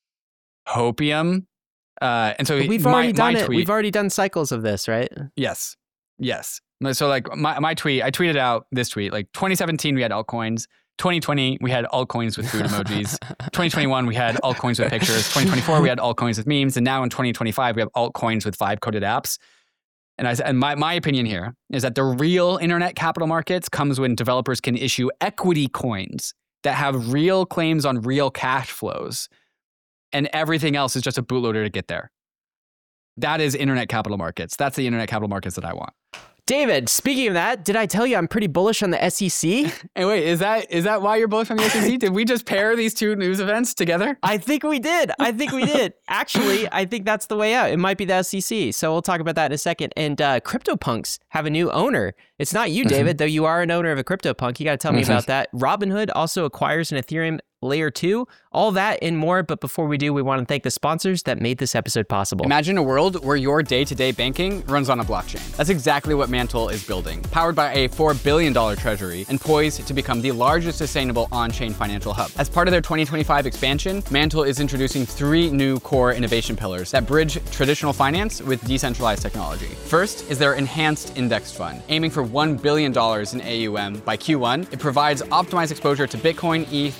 [SPEAKER 3] hopium. Uh, and so
[SPEAKER 1] but we've
[SPEAKER 3] my,
[SPEAKER 1] already done
[SPEAKER 3] my
[SPEAKER 1] it.
[SPEAKER 3] tweet,
[SPEAKER 1] We've already done cycles of this, right?
[SPEAKER 3] Yes. Yes. So like my, my tweet, I tweeted out this tweet, like twenty seventeen, we had altcoins. twenty twenty, we had altcoins with food emojis. twenty twenty-one, we had altcoins with pictures. twenty twenty-four, we had altcoins with memes. And now in twenty twenty-five, we have altcoins with vibe coded apps. And I and my, my opinion here is that the real internet capital markets comes when developers can issue equity coins that have real claims on real cash flows. And everything else is just a bootloader to get there. That is internet capital markets. That's the internet capital markets that I want.
[SPEAKER 1] David, speaking of that, did I tell you I'm pretty bullish on the S E C?
[SPEAKER 3] Hey, wait, is that is that why you're bullish on the S E C? Did we just pair these two news events together?
[SPEAKER 1] I think we did. I think we did. Actually, I think that's the way out. It might be the S E C. So we'll talk about that in a second. And uh, CryptoPunks have a new owner. It's not you, David, mm-hmm. though you are an owner of a CryptoPunk. You got to tell me mm-hmm. about that. Robinhood also acquires an Ethereum Layer two, all that and more. But before we do, we want to thank the sponsors that made this episode possible.
[SPEAKER 4] Imagine a world where your day-to-day banking runs on a blockchain. That's exactly what Mantle is building, powered by a four billion dollars treasury and poised to become the largest sustainable on-chain financial hub. As part of their twenty twenty-five expansion, Mantle is introducing three new core innovation pillars that bridge traditional finance with decentralized technology. First is their enhanced index fund, aiming for one billion dollars in A U M by Q one. It provides optimized exposure to Bitcoin, E T H, Solana,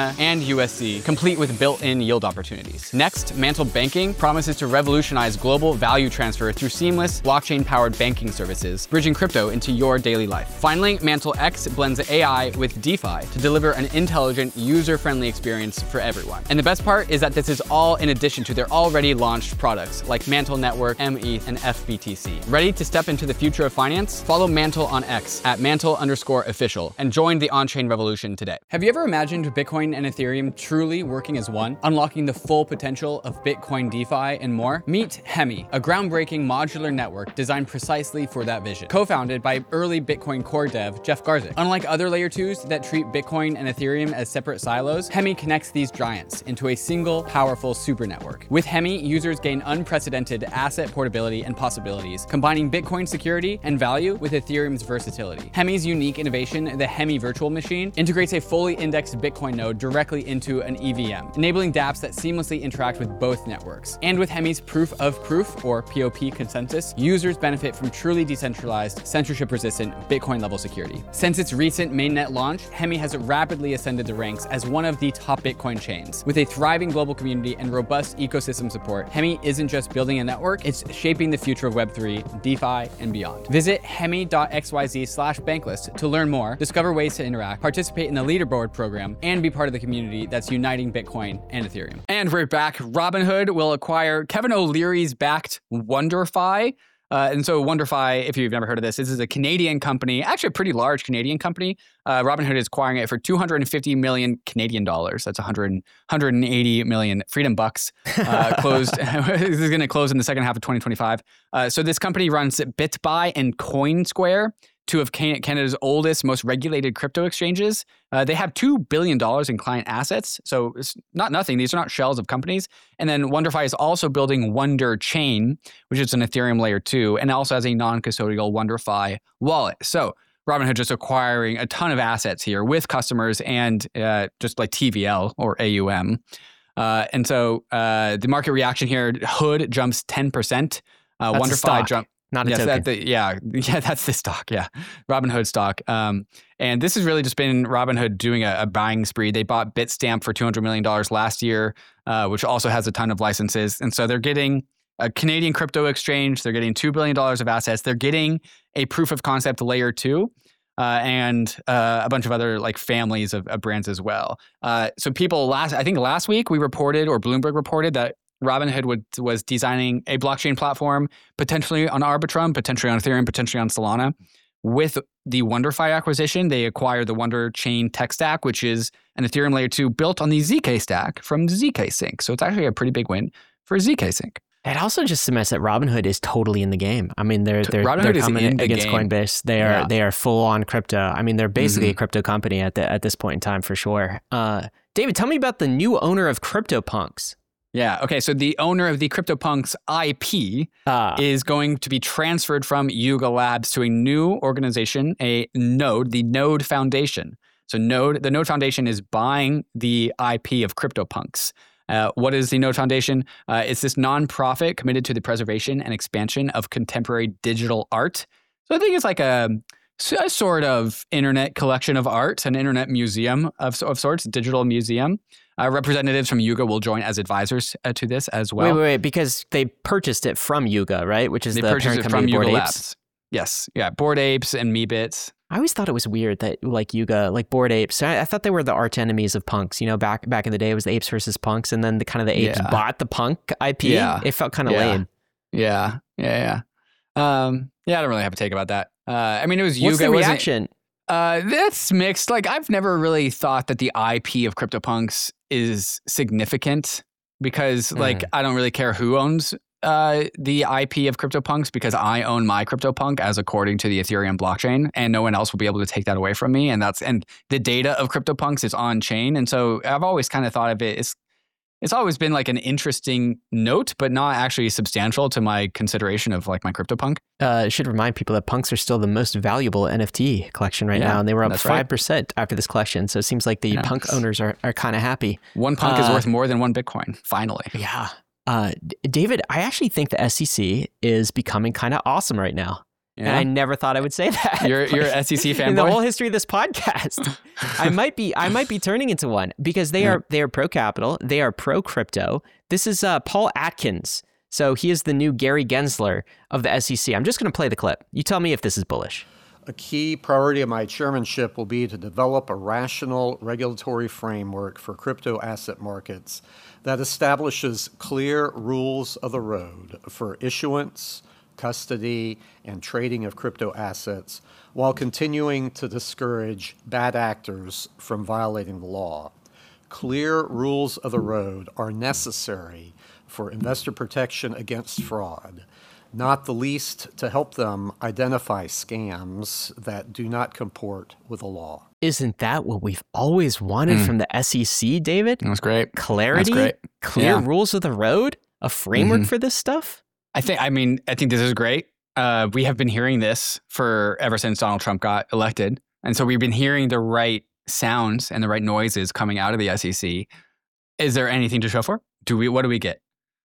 [SPEAKER 4] Solana, and U S C, complete with built-in yield opportunities. Next, Mantle Banking promises to revolutionize global value transfer through seamless blockchain-powered banking services, bridging crypto into your daily life. Finally, Mantle X blends A I with DeFi to deliver an intelligent, user-friendly experience for everyone. And the best part is that this is all in addition to their already launched products like Mantle Network, M E T H, and F B T C. Ready to step into the future of finance? Follow Mantle on X at mantle underscore official and join the on-chain revolution today. Have you ever imagined Bitcoin and Ethereum truly working as one, unlocking the full potential of Bitcoin DeFi and more? Meet Hemi, a groundbreaking modular network designed precisely for that vision. Co-founded by early Bitcoin core dev Jeff Garzik. Unlike other layer twos that treat Bitcoin and Ethereum as separate silos, Hemi connects these giants into a single powerful super network. With Hemi, users gain unprecedented asset portability and possibilities, combining Bitcoin security and value with Ethereum's versatility. Hemi's unique innovation, the Hemi Virtual Machine, integrates a fully indexed Bitcoin node directly into an E V M, enabling dApps that seamlessly interact with both networks. And with Hemi's Proof of Proof, or P O P consensus, users benefit from truly decentralized, censorship-resistant Bitcoin-level security. Since its recent mainnet launch, Hemi has rapidly ascended the ranks as one of the top Bitcoin chains. With a thriving global community and robust ecosystem support, Hemi isn't just building a network, it's shaping the future of Web three, DeFi, and beyond. Visit hemi.xyz slash bankless to learn more, discover ways to interact, participate in the leaderboard program, and be part of the community that's uniting Bitcoin and Ethereum.
[SPEAKER 3] And we're back. Robinhood will acquire Kevin O'Leary's backed WonderFi. Uh, and so WonderFi, if you've never heard of this, this is a Canadian company, actually a pretty large Canadian company. Uh, Robinhood is acquiring it for two hundred fifty million Canadian dollars. That's one hundred, one hundred eighty million freedom bucks. Uh, closed. This is going to close in the second half of twenty twenty-five. Uh, so this company runs BitBuy and CoinSquare, two of Canada's oldest, most regulated crypto exchanges. Uh, they have two billion dollars in client assets. So it's not nothing. These are not shells of companies. And then WonderFi is also building Wonder Chain, which is an Ethereum layer two, and also has a non-custodial WonderFi wallet. So Robinhood just acquiring a ton of assets here with customers and uh, just like T V L or A U M. Uh, and so uh, the market reaction here, Hood jumps ten percent. Uh,
[SPEAKER 1] That's
[SPEAKER 3] WonderFi jump.
[SPEAKER 1] Not a
[SPEAKER 3] yes,
[SPEAKER 1] token.
[SPEAKER 3] That, the, yeah, yeah, that's the stock. Yeah, Robinhood stock. Um, and this has really just been Robinhood doing a, a buying spree. They bought Bitstamp for two hundred million dollars last year, uh, which also has a ton of licenses. And so they're getting a Canadian crypto exchange. They're getting two billion dollars of assets. They're getting a proof of concept layer two. Uh, and uh, a bunch of other like families of, of brands as well. Uh, so people last, I think last week we reported, or Bloomberg reported, that Robinhood would, was designing a blockchain platform, potentially on Arbitrum, potentially on Ethereum, potentially on Solana. With the WonderFi acquisition, they acquired the Wonder Chain tech stack, which is an Ethereum layer two built on the Z K stack from Z K Sync. So it's actually a pretty big win for Z K Sync.
[SPEAKER 1] It also just cements that Robinhood is totally in the game. I mean, they're they're,
[SPEAKER 3] Robinhood
[SPEAKER 1] they're
[SPEAKER 3] is
[SPEAKER 1] coming
[SPEAKER 3] in the
[SPEAKER 1] against
[SPEAKER 3] game.
[SPEAKER 1] Coinbase. They are
[SPEAKER 3] Yeah.
[SPEAKER 1] they are full on crypto. I mean, they're basically
[SPEAKER 3] Mhm.
[SPEAKER 1] a crypto company at the at this point in time for sure. Uh, David, tell me about the new owner of CryptoPunks.
[SPEAKER 3] Yeah. Okay. So the owner of the CryptoPunks I P
[SPEAKER 1] Uh,
[SPEAKER 3] is going to be transferred from Yuga Labs to a new organization, a Node, the Node Foundation. So Node, the Node Foundation is buying the I P of CryptoPunks. Uh, what is the Node Foundation? Uh, it's this nonprofit committed to the preservation and expansion of contemporary digital art. So I think it's like a, a sort of internet collection of art, an internet museum of, of sorts, digital museum. Uh, representatives from Yuga will join as advisors uh, to this as well.
[SPEAKER 1] wait, wait, wait, because they purchased it from Yuga, right? Which is
[SPEAKER 3] They
[SPEAKER 1] the
[SPEAKER 3] purchased
[SPEAKER 1] parent
[SPEAKER 3] it
[SPEAKER 1] company
[SPEAKER 3] from
[SPEAKER 1] of
[SPEAKER 3] Yuga
[SPEAKER 1] Bored Apes.
[SPEAKER 3] Labs. Yes, yeah, Bored Apes and Meebits.
[SPEAKER 1] I always thought it was weird that like Yuga, like Bored Apes. I, I thought they were the arch enemies of punks. You know, back back in the day, it was the apes versus punks, and then the kind of the apes
[SPEAKER 3] Yeah.
[SPEAKER 1] bought the punk I P.
[SPEAKER 3] Yeah.
[SPEAKER 1] It felt kind of
[SPEAKER 3] Yeah.
[SPEAKER 1] lame.
[SPEAKER 3] Yeah, yeah, yeah. Um, yeah, I don't really have a take about that. Uh, I mean, it was Yuga.
[SPEAKER 1] What's the
[SPEAKER 3] it wasn't-
[SPEAKER 1] reaction?
[SPEAKER 3] Uh, that's mixed. Like, I've never really thought that the I P of CryptoPunks is significant because, like,
[SPEAKER 1] Mm.
[SPEAKER 3] I don't really care who owns uh, the I P of CryptoPunks because I own my CryptoPunk as according to the Ethereum blockchain, and no one else will be able to take that away from me. And that's and the data of CryptoPunks is on chain, and so I've always kind of thought of it. It's it's always been like an interesting note, but not actually substantial to my consideration of like my CryptoPunk.
[SPEAKER 1] Uh, it should remind people that punks are still the most valuable N F T collection right
[SPEAKER 3] Yeah,
[SPEAKER 1] now, and they were up
[SPEAKER 3] that's right.
[SPEAKER 1] five percent after this collection. So it seems like the
[SPEAKER 3] Yeah.
[SPEAKER 1] punk owners are, are kind of happy.
[SPEAKER 3] One punk is
[SPEAKER 1] Uh,
[SPEAKER 3] worth more than one Bitcoin. Finally.
[SPEAKER 1] Yeah. Uh, D- David, I actually think the S E C is becoming kind of awesome right now. And I never thought I would say that.
[SPEAKER 3] You're you're an S E C fanboy?
[SPEAKER 1] In the whole history of this podcast, I might be I might be turning into one because they yeah. are they are pro capital, they are pro crypto. This is uh, Paul Atkins. So he is the new Gary Gensler of the S E C. I'm just going to play the clip. You tell me if this is bullish.
[SPEAKER 6] A key priority of my chairmanship will be to develop a rational regulatory framework for crypto asset markets that establishes clear rules of the road for issuance, custody, and trading of crypto assets while continuing to discourage bad actors from violating the law. Clear rules of the road are necessary for investor protection against fraud, not the least to help them identify scams that do not comport with the law.
[SPEAKER 1] Isn't that what we've always wanted mm. from the S E C, David?
[SPEAKER 3] That's great.
[SPEAKER 1] Clarity,
[SPEAKER 3] That's great.
[SPEAKER 1] Clear
[SPEAKER 3] yeah.
[SPEAKER 1] rules of the road, a framework
[SPEAKER 3] mm-hmm.
[SPEAKER 1] for this stuff?
[SPEAKER 3] I think, I mean, I think this is great. Uh, we have been hearing this for ever since Donald Trump got elected. And so we've been hearing the right sounds and the right noises coming out of the S E C. Is there anything to show for? Do we, what do we get?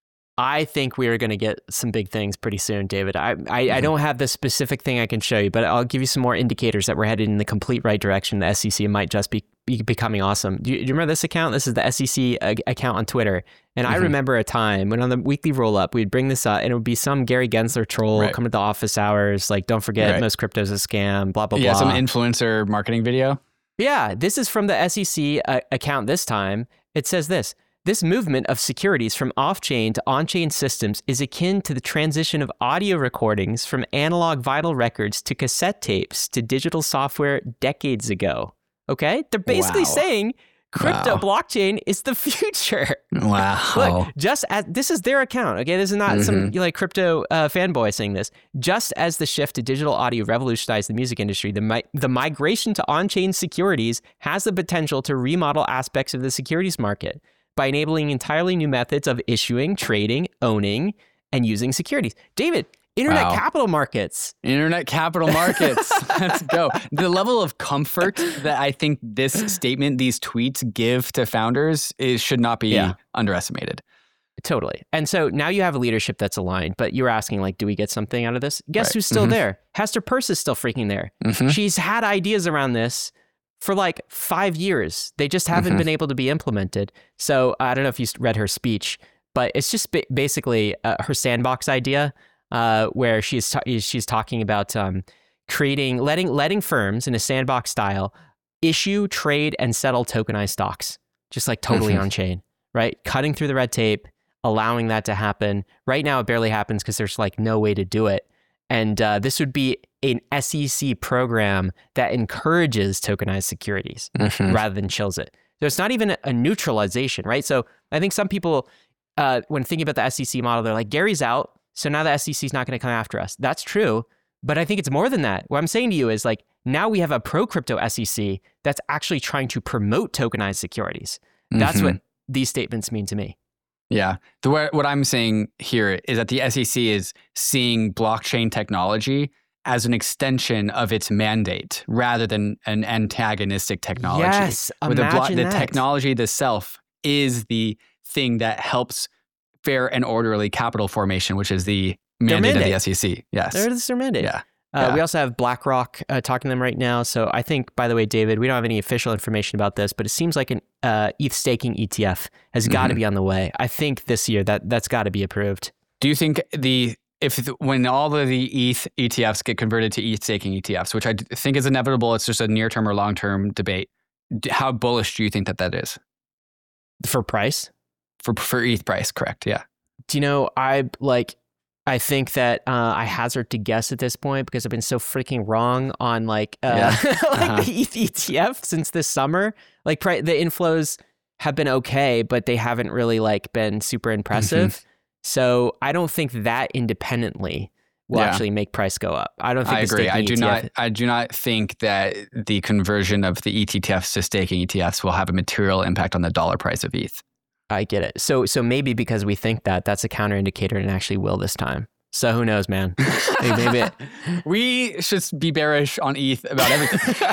[SPEAKER 1] I think we are going to get some big things pretty soon, David. I I,
[SPEAKER 3] mm-hmm.
[SPEAKER 1] I don't have the specific thing I can show you, but I'll give you some more indicators that we're headed in the complete right direction. The S E C might just be, be becoming awesome. Do you, do you remember this account? This is the S E C uh, account on Twitter. And mm-hmm. I remember a time when on the weekly roll-up, we'd bring this up, and it would be some Gary Gensler troll right. come to the office hours, like, don't forget, right. most crypto's a scam, blah, blah,
[SPEAKER 3] yeah,
[SPEAKER 1] blah.
[SPEAKER 3] Yeah, some influencer marketing video.
[SPEAKER 1] Yeah, this is from the S E C uh, account this time. It says this. This movement of securities from off-chain to on-chain systems is akin to the transition of audio recordings from analog vinyl records to cassette tapes to digital software decades ago. Okay? They're basically
[SPEAKER 3] wow.
[SPEAKER 1] saying crypto
[SPEAKER 3] wow.
[SPEAKER 1] blockchain is the future.
[SPEAKER 3] Wow.
[SPEAKER 1] Look, just as this is their account, okay? This is not mm-hmm. some like crypto uh, fanboy saying this. Just as the shift to digital audio revolutionized the music industry, the mi- the migration to on-chain securities has the potential to remodel aspects of the securities market by enabling entirely new methods of issuing, trading, owning, and using securities. David, internet
[SPEAKER 3] wow.
[SPEAKER 1] capital markets.
[SPEAKER 3] Internet capital markets. Let's go. The level of comfort that I think this statement, these tweets give to founders is should not be yeah. underestimated.
[SPEAKER 1] Totally. And so now you have a leadership that's aligned, but you're asking, like, do we get something out of this? Guess right. who's still mm-hmm. there? Hester Peirce is still freaking there. Mm-hmm. She's had ideas around this for like five years. They just haven't mm-hmm. been able to be implemented. So I don't know if you read her speech, but it's just ba- basically uh, her sandbox idea, uh, where she's ta- she's talking about um, creating, letting letting firms in a sandbox style issue, trade, and settle tokenized stocks, just like totally mm-hmm. on chain, right? Cutting through the red tape, allowing that to happen. Right now, it barely happens because there's like no way to do it. And uh, this would be an S E C program that encourages tokenized securities mm-hmm. rather than chills it. So it's not even a neutralization, right? So I think some people, uh, when thinking about the S E C model, they're like, Gary's out, so now the S E C is not going to come after us. That's true, but I think it's more than that. What I'm saying to you is like, now we have a pro-crypto S E C that's actually trying to promote tokenized securities. That's mm-hmm. what these statements mean to me.
[SPEAKER 3] Yeah. The what I'm saying here is that the S E C is seeing blockchain technology as an extension of its mandate rather than an antagonistic technology.
[SPEAKER 1] Yes,
[SPEAKER 3] With the,
[SPEAKER 1] imagine
[SPEAKER 3] blo-
[SPEAKER 1] that.
[SPEAKER 3] The technology itself is the thing that helps fair and orderly capital formation, which is the mandate, mandate. of the S E C. Yes.
[SPEAKER 1] There is their mandate.
[SPEAKER 3] Yeah.
[SPEAKER 1] Uh,
[SPEAKER 3] yeah.
[SPEAKER 1] We also have BlackRock uh, talking to them right now. So I think, by the way, David, we don't have any official information about this, but it seems like an uh, E T H staking E T F has got to mm-hmm. be on the way. I think this year that that's got to be approved.
[SPEAKER 3] Do you think the if the, when all of the E T H E T Fs get converted to E T H staking E T Fs, which I think is inevitable, it's just a near term or long term debate. How bullish do you think that that is
[SPEAKER 1] for price?
[SPEAKER 3] For for E T H price, correct? Yeah.
[SPEAKER 1] Do you know I like? I think that uh, I hazard to guess at this point because I've been so freaking wrong on like, uh,
[SPEAKER 3] yeah.
[SPEAKER 1] like
[SPEAKER 3] uh-huh.
[SPEAKER 1] the E T H E T F since this summer. Like pri- the inflows have been okay, but they haven't really like been super impressive. Mm-hmm. So I don't think that independently will yeah. actually make price go up. I don't think
[SPEAKER 3] I agree. I do
[SPEAKER 1] E T F
[SPEAKER 3] not. I do not think that the conversion of the E T Fs to staking E T Fs will have a material impact on the dollar price of E T H.
[SPEAKER 1] I get it. So so maybe because we think that, that's a counter indicator and actually will this time. So who knows, man? Maybe, maybe it...
[SPEAKER 3] We should be bearish on E T H about everything.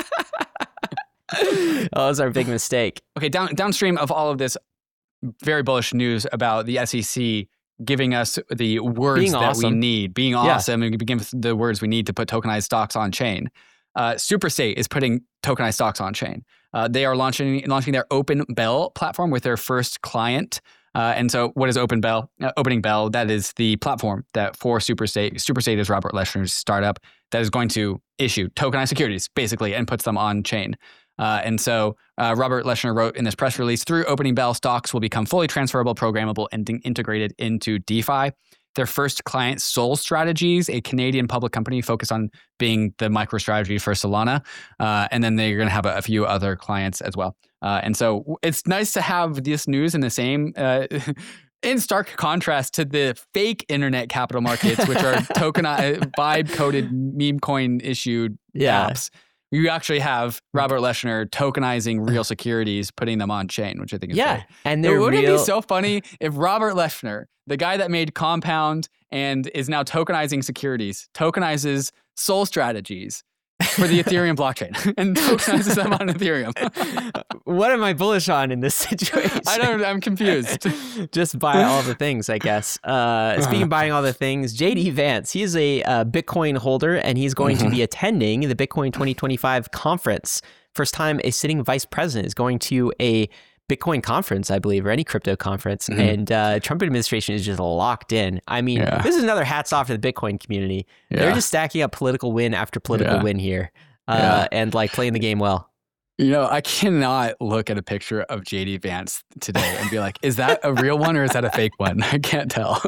[SPEAKER 1] Oh, that's our big mistake.
[SPEAKER 3] Okay, down, downstream of all of this very bullish news about the S E C giving us the words
[SPEAKER 1] Being
[SPEAKER 3] that
[SPEAKER 1] awesome.
[SPEAKER 3] we need, being
[SPEAKER 1] Yeah.
[SPEAKER 3] awesome, and giving us the words we need to put tokenized stocks on chain. Uh, Superstate is putting tokenized stocks on chain. Uh, they are launching launching their Open Bell platform with their first client. Uh, and so, what is Open Bell? Uh, Opening Bell, that is the platform that for Superstate. Superstate is Robert Leshner's startup that is going to issue tokenized securities, basically, and puts them on chain. Uh, and so, uh, Robert Leshner wrote in this press release, through Opening Bell, stocks will become fully transferable, programmable, and in- integrated into DeFi. Their first client, Sol Strategies, a Canadian public company focused on being the MicroStrategy for Solana. Uh, and then they're going to have a, a few other clients as well. Uh, and so it's nice to have this news in the same, uh, in stark contrast to the fake internet capital markets, which are tokenized, vibe-coded meme coin issued
[SPEAKER 1] Yeah.
[SPEAKER 3] apps. You actually have Robert Leshner tokenizing real securities, putting them on chain, which I think is
[SPEAKER 1] Yeah,
[SPEAKER 3] great.
[SPEAKER 1] and they're
[SPEAKER 3] Wouldn't
[SPEAKER 1] real.
[SPEAKER 3] it be so funny if Robert Leshner, the guy that made Compound and is now tokenizing securities, tokenizes Sol Strategies for the Ethereum blockchain and tokenizes them on Ethereum?
[SPEAKER 1] What am I bullish on in this situation?
[SPEAKER 3] I don't. I'm confused.
[SPEAKER 1] Just buy all the things, I guess. Uh, speaking of buying all the things, J D Vance, he is a uh, Bitcoin holder, and he's going to be attending the Bitcoin twenty twenty-five conference. First time a sitting vice president is going to a Bitcoin conference, I believe, or any crypto conference. Mm-hmm. And uh, Trump administration is just locked in. I mean, yeah. this is another hats off to the Bitcoin community. Yeah. They're just stacking up political win after political yeah. win here, uh, yeah. and like playing the game well.
[SPEAKER 3] You know, I cannot look at a picture of J D Vance today and be like, is that a real one or is that a fake one? I can't tell.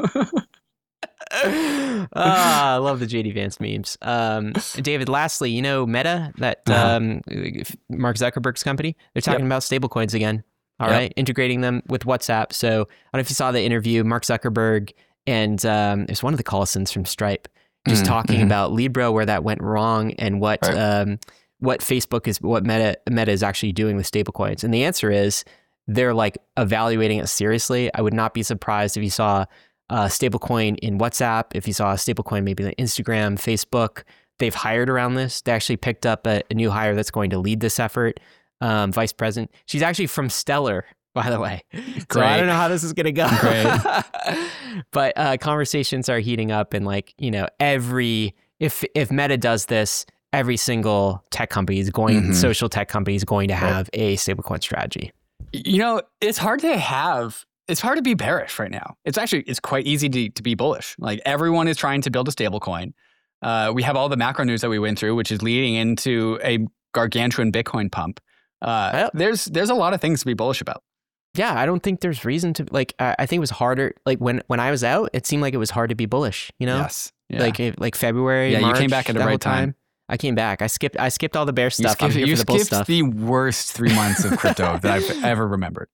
[SPEAKER 1] Ah, I love the J D Vance memes. Um, David, lastly, you know Meta, that uh-huh. um, Mark Zuckerberg's company, they're talking yep. about stablecoins again. All yep. right, integrating them with WhatsApp. So I don't know if you saw the interview, Mark Zuckerberg and um, there's one of the Collisons from Stripe just mm-hmm. talking mm-hmm. about Libra, where that went wrong, and what right. um, what Facebook is, what Meta Meta is actually doing with stablecoins. And the answer is they're like evaluating it seriously. I would not be surprised if you saw a stablecoin in WhatsApp, if you saw a stablecoin maybe in Instagram, Facebook. They've hired around this. They actually picked up a, a new hire that's going to lead this effort. Um, vice president. She's actually from Stellar, by the way. So I don't know how this is going to go. Great. But uh, conversations are heating up, and like, you know, every, if if Meta does this, every single tech company is going, mm-hmm. social tech company is going to have right. a stablecoin strategy.
[SPEAKER 3] You know, it's hard to have, it's hard to be bearish right now. It's actually, it's quite easy to, to be bullish. Like everyone is trying to build a stablecoin. Uh, we have all the macro news that we went through, which is leading into a gargantuan Bitcoin pump. Uh, yep. There's there's a lot of things to be bullish about.
[SPEAKER 1] Yeah, I don't think there's reason to, like, I, I think it was harder, like when, when I was out, it seemed like it was hard to be bullish, you know?
[SPEAKER 3] Yes. Yeah.
[SPEAKER 1] Like like February,
[SPEAKER 3] yeah,
[SPEAKER 1] March,
[SPEAKER 3] you came back at the right time.
[SPEAKER 1] time. I came back. I skipped I skipped all the bear stuff.
[SPEAKER 3] You skipped,
[SPEAKER 1] I'm here
[SPEAKER 3] you
[SPEAKER 1] for the bull
[SPEAKER 3] skipped
[SPEAKER 1] stuff.
[SPEAKER 3] the worst three months of crypto that I've ever remembered.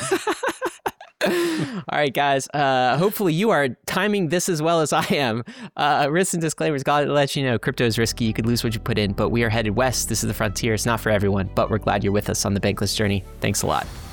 [SPEAKER 1] All right, guys. Uh, hopefully you are timing this as well as I am. Uh, risks and disclaimers, gotta let you know, crypto is risky. You could lose what you put in, but we are headed west. This is the frontier. It's not for everyone, but we're glad you're with us on the Bankless journey. Thanks a lot.